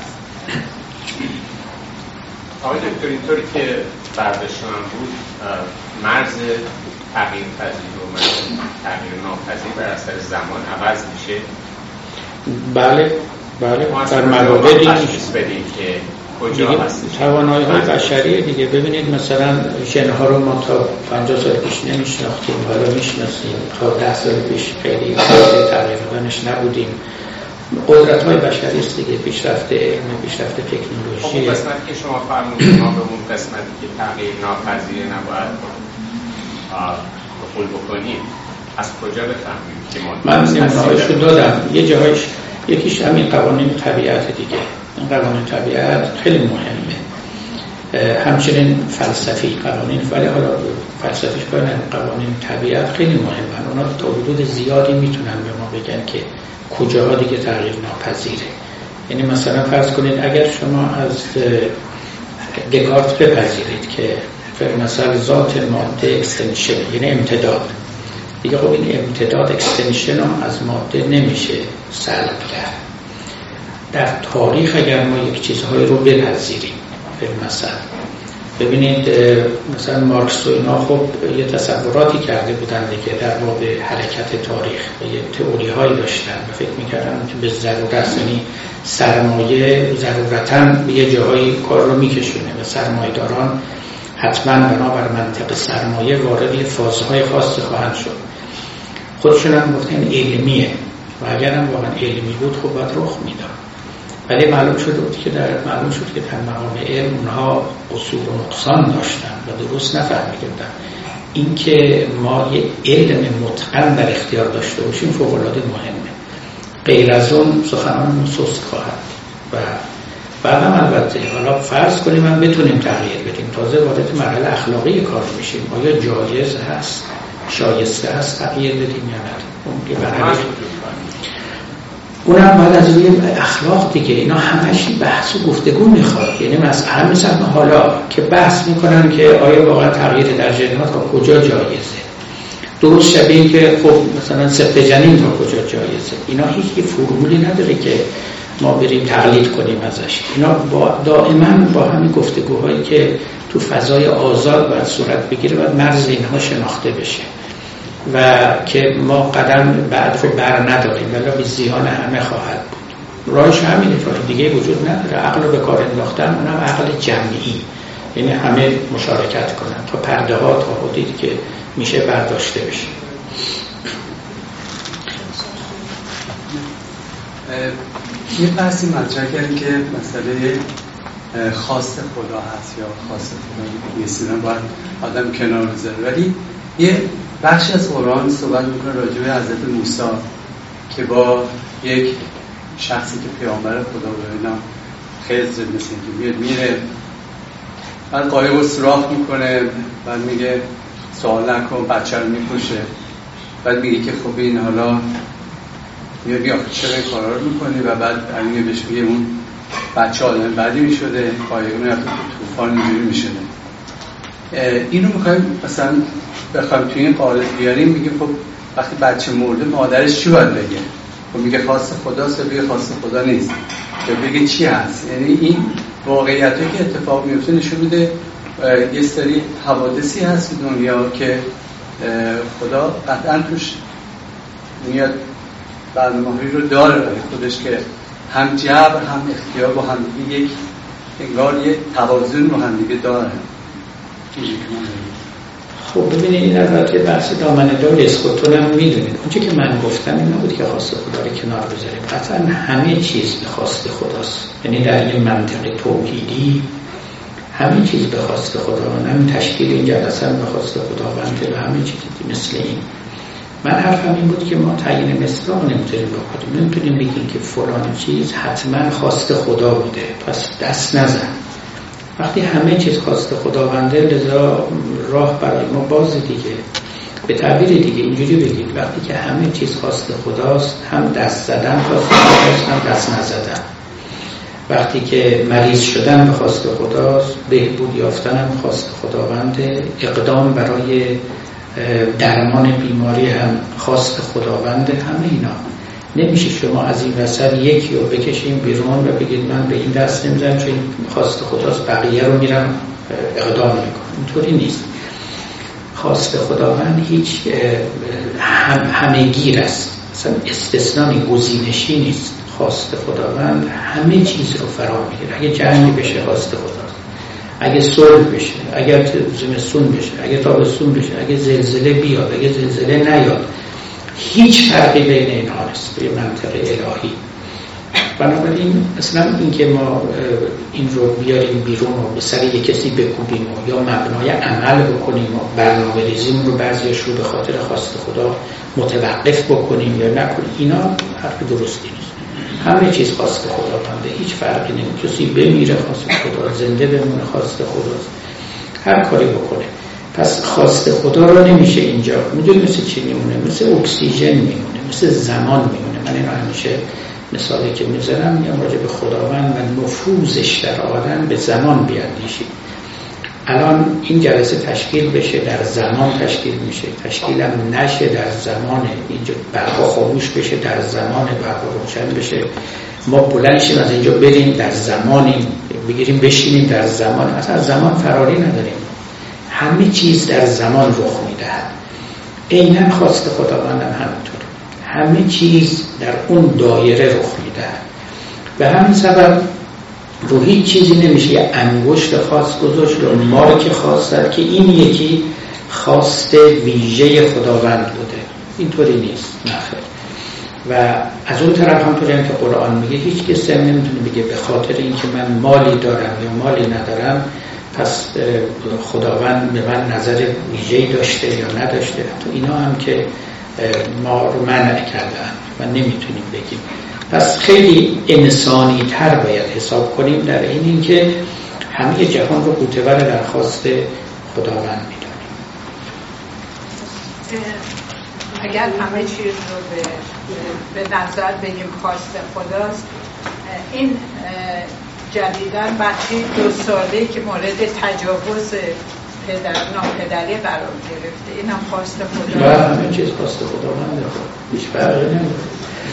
آقای دکتر اینطوری که برداشتم بود مرز تغییر پذیر و مرز تغییر ناپذیر بر اثر زمان عوض میشه. بله در مواردی بدیم که کجا هستش توانایی های بشریه دیگه. ببینید مثلا ژن‌ها رو ما تا 50 سال پیش نمیشناختیم، حالا میشناسیم. تا 10 سال پیش خیلی تغییر دادنش نبودیم. قدرت‌های بشری است دیگه، پیشرفت علم، پیشرفت تکنولوژی. خب قسمتی که شما فرمودید ما به اون قسمتی که تغییر ناپذیر نباید قبول بکنیم از کجا بفهمیم که من نمونه‌هایشو دادم. یه جاهایش یکیش همین قوانین طبیعت دیگه. این قوانین طبیعت خیلی مهمه. همچنین فلسفی قوانین، ولی حالا فلسفیش باید قوانین طبیعت خیلی مهمه. اونا تا حدود زیادی میتونن به ما بگن که کجاها دیگه تغییر ناپذیره. یعنی مثلا فرض کنید اگر شما از دکارت بپذیرید که مثلا ذات ماده اکستنشن یعنی امتداد دیگه، خب این امتداد اکستنشن هم از ماده نمیشه سلب کرد. در تاریخ اگر ما یک چیزهایی رو بپذیریم، مثلا ببینید مثلا مارکس و اینا خب یه تصوراتی کرده بودن دیگه در باب حرکت تاریخ و یه تئوری هایی داشتن و فکر میکردن که به ضرورت، یعنی سرمایه ضرورتاً به یه جاهایی کار رو میکشونه و سرمایه‌داران حتما بنابر منطق سرمایه وارد فازهای خاصی خواهند شد. خودشون هم گفتن علمیه و اگر هم واقعا علمی بود خب باید رخ میداد. ولی معلوم شد که در مقام علم اونها قصور و نقصان داشتن و درست نفهمیده بودن. این که ما یه علم متقن در اختیار داشته باشیم فوق‌العاده مهمه. غیر از اون سخنان سست خواهد و بعدم البته حالا فرض کنیم من بتونیم تغییر بدیم، تازه وارد مرحله اخلاقی کار میشیم. آیا جایز هست، شایسته هست تغییر بدیم یا نه؟ اونم باید از روی اخلاق دیگه. اینا همش بحث و گفتگو میخواد. یعنی مثلا حالا که بحث میکنن که آیا واقعا تغییر در ژن‌ها تا کجا جایزه، درست شبیه که خب مثلا سفت جنین تا کجا جایزه. اینا هیچ فرمولی نداره که ما بریم تقلید کنیم ازش. اینا دائما با همین گفتگوهایی که تو فضای آزاد باید صورت بگیره باید مرز اینها شناخته بشه و که ما قدم بعد رو بر نداریم ولی به زیان همه خواهد بود. راهش همینه، راه دیگه وجود نداره. عقل رو به کار انداختن، اونم عقل جمعی، یعنی همه مشارکت کنن تا پرده ها تا حدودی که میشه برداشته بشه. یه بحثی مطرح کردیم که مسئله خواست خدا هست یا خواست خدا نیستن باید آدم کنار بذاره، ولی یه بخشی از قرآن صحبت میکنه راجع به حضرت موسی که با یک شخصی که پیامبر خدا به نام خضر مثل که میره بعد قایق رو سوراخ میکنه، بعد میگه سوال نکن، بچه رو میکشه، بعد میگه که خب این حالا بیا چرا این کارا رو میکنی و بعد میگه بهش میگه اون بچه آدم بعدی میشده، قایق میرفت طوفان اینجوری میشده. اینو میخوایم مثلا بخوایم توی این قالب بیاریم، میگه خب وقتی بچه مرده مادرش چی باید بگه؟ خب میگه خواست خداست یا بگه خواست خدا نیست یا بگه چی هست؟ یعنی این واقعیتی که اتفاق میفته نشون میده یه سری حوادثی هست تو دنیا که خدا قطعا توش میاد برنامه‌ای رو داره برای خودش که هم جبر هم اختیار با هم یک انگار یه توازن رو هم دیگه داره. خب ببینید این البته بحث دامنه دار اسکوتون هم میدونید. اونچه که من گفتم این نبود که خواست خدا رو کنار بذاریم، قطعا همه چیز به خواست خداست. یعنی در این منطق توحیدی همه چیز به خواست خدا، همین تشکیل این جلسه به خواست خداونده و همه چیزی مثل این. من حرفم این بود که ما تعیین مصداق نمیتونیم بکنیم، نمیتونیم بگیم که فلان چیز حتما خواست خدا بوده پس دست نزن. وقتی همه چیز خواست خداونده لذا راه برای ما باز دیگه. به تعبیر دیگه اینجوری بگید وقتی که همه چیز خواست خداست، هم دست زدن خواست خداست هم دست نزدن. وقتی که مریض شدن به خواست خداست، بهبود یافتن هم خواست خداونده، اقدام برای درمان بیماری هم خواست خداونده. همه اینا نمیشه شما از این وسط یکی رو بکشیم بیرون و بگید من به این دست نمیزنم چون خواست خداست بقیه رو میرم اقدام میکنم. اینطوری نیست. خواست خداوند هیچ همه گیر است، مثلا استثنایی گزینشی نیست. خواست خداوند همه چیز رو فرا میگیره. اگه جنگی بشه خواست خداست، اگه صلح بشه، اگه زمستون بشه، اگه تابستون بشه، اگه زلزله بیاد، اگه زلزله نیاد، هیچ فرقی بین اینها نیست به منطق الهی. بنابراین اصلا این که ما این رو بیاریم بیرون و به سر یک کسی بکوبیم و یا مبنای عمل بکنیم و برنامه ریزیم رو بعضیش رو به خاطر خواست خدا متوقف بکنیم یا نکنیم، اینا حرف درستی نیست. همه چیز خواست خداونده، هیچ فرقی نمیکنه. کسی بمیره خواست خدا، زنده بمونه خواست خداست، هر کاری بکنه. پس خواست خدا رو نمیشه اینجا میدونی مثل چی میمونه؟ مثل اکسیژن میمونه، مثل زمان میمونه. من این همیشه مثالی که میذارم میگم راجع به خداوند و نفوذش در آدم به زمان بیاندیشید. الان این جلسه تشکیل بشه در زمان تشکیل میشه، تشکیلم نشه در زمان، اینجا برقا خاموش بشه در زمان، برقا روشن بشه، ما بلند شیم از اینجا بریم در زمانی، بگیریم بشینیم در زمان. اصلا زمان فراری نداریم، همه چیز در زمان رخ میدهد. عیناً خواست خداوند هم همینطور، همه چیز در اون دایره رخ میدهد. به همین سبب رو هیچ چیزی نمیشه یه انگشت خاص گذاشت و مارک خاص داد که این یکی خواست ویژه خداوند بوده. اینطوری نیست، نخیر. و از اون طرف همطوری هم که قرآن میگه هیچ کسی هم نمیتونه بگه به خاطر اینکه من مالی دارم یا مالی ندارم پس خداوند به من نظر ویژه‌ای داشته یا نداشته. تو اینا هم که ما رو منع کردن و نمیتونیم بگیم. پس خیلی انسانی تر باید حساب کنیم در این که همه جهان رو قوتور درخواست خداوند میدونیم. اگر همه چیز رو به نظر بگیم خواست خداست، این جدیدن بچه 2 ساله که مورد تجاوز ناپدری قرار گرفته، این هم خواست خدا. همه چیز خواست خداونده، هیچ فرقی نمیکنه.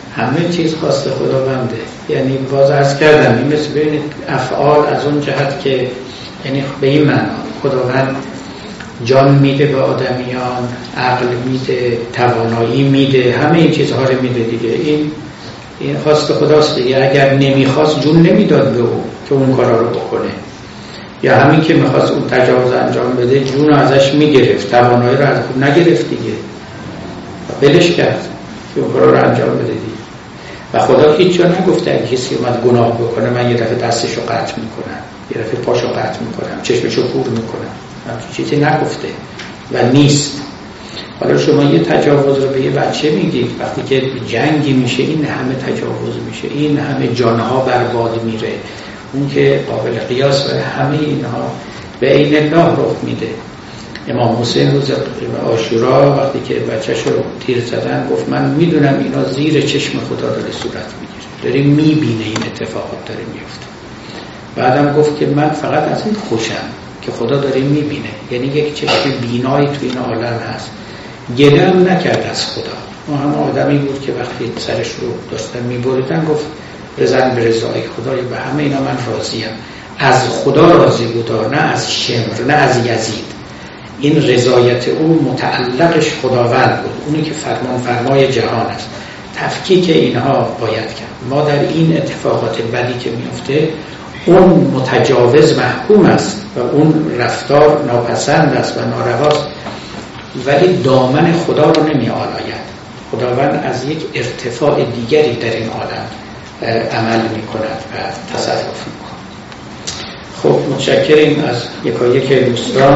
همه چیز خواست خداونده. یعنی باز عرض کردم این مثل ببینید افعال از اون جهت که یعنی به این معنا خداوند جان میده به آدمیان، عقل میده، توانایی میده، همه این چیزها رو میده دیگه. این خواست خداست دیگه. اگر نمیخواست جون نمیداد به او که اون کارا رو بکنه، یا همین که میخواست اون تجاوز انجام بده جون رو ازش میگرفت، توانایی رو از خود نگرفت دیگه، بلش کرد که اون کارا رو انجام بده دیگه. و خدا هیچ جا نگفته اگه کسی اومد گناه بکنه من یه دفعه دستشو قطع میکنم، یه دفعه پاشو قطع میکنم، چشمشو کور میکنم، همچین چیزی نگفته و نیست. حالا شما یه تجاوز رو به یه بچه میگید، وقتی که جنگی میشه این همه تجاوز میشه، این همه جانها برباد میره، اون که قابل قیاس برای همه اینها به عین الله رخ میده. امام حسین روز عاشورا وقتی که بچه‌شو تیر زدن گفت من میدونم اینا زیر چشم خدا داره صورت میگیره، داره میبینه این اتفاقات داره میفته. بعدم گفت که من فقط از این خوشم که خدا داره میبینه، یعنی یک چشم بینایی تو این عالم هست. گله هم نکرد از خدا. ما هم آدمی بود که وقتی سرش رو داشتن میبریدن گفت بزن به رضای خدا، به همه اینا من راضیم. از خدا راضی بود، نه از شمر، نه از یزید. این رضایت او متعلقش خداوند بود، اونی که فرمای جهان است. تفکیک اینها باید کرد. ما در این اتفاقات بدی که میفته اون متجاوز محکوم است و اون رفتار ناپسند است و نارواست، ولی دامن خدا رو نمی آلاید. خداوند از یک ارتفاع دیگری در این عالم عمل می کند و تصرف می کند. خب متشکریم از یکایک دوستان.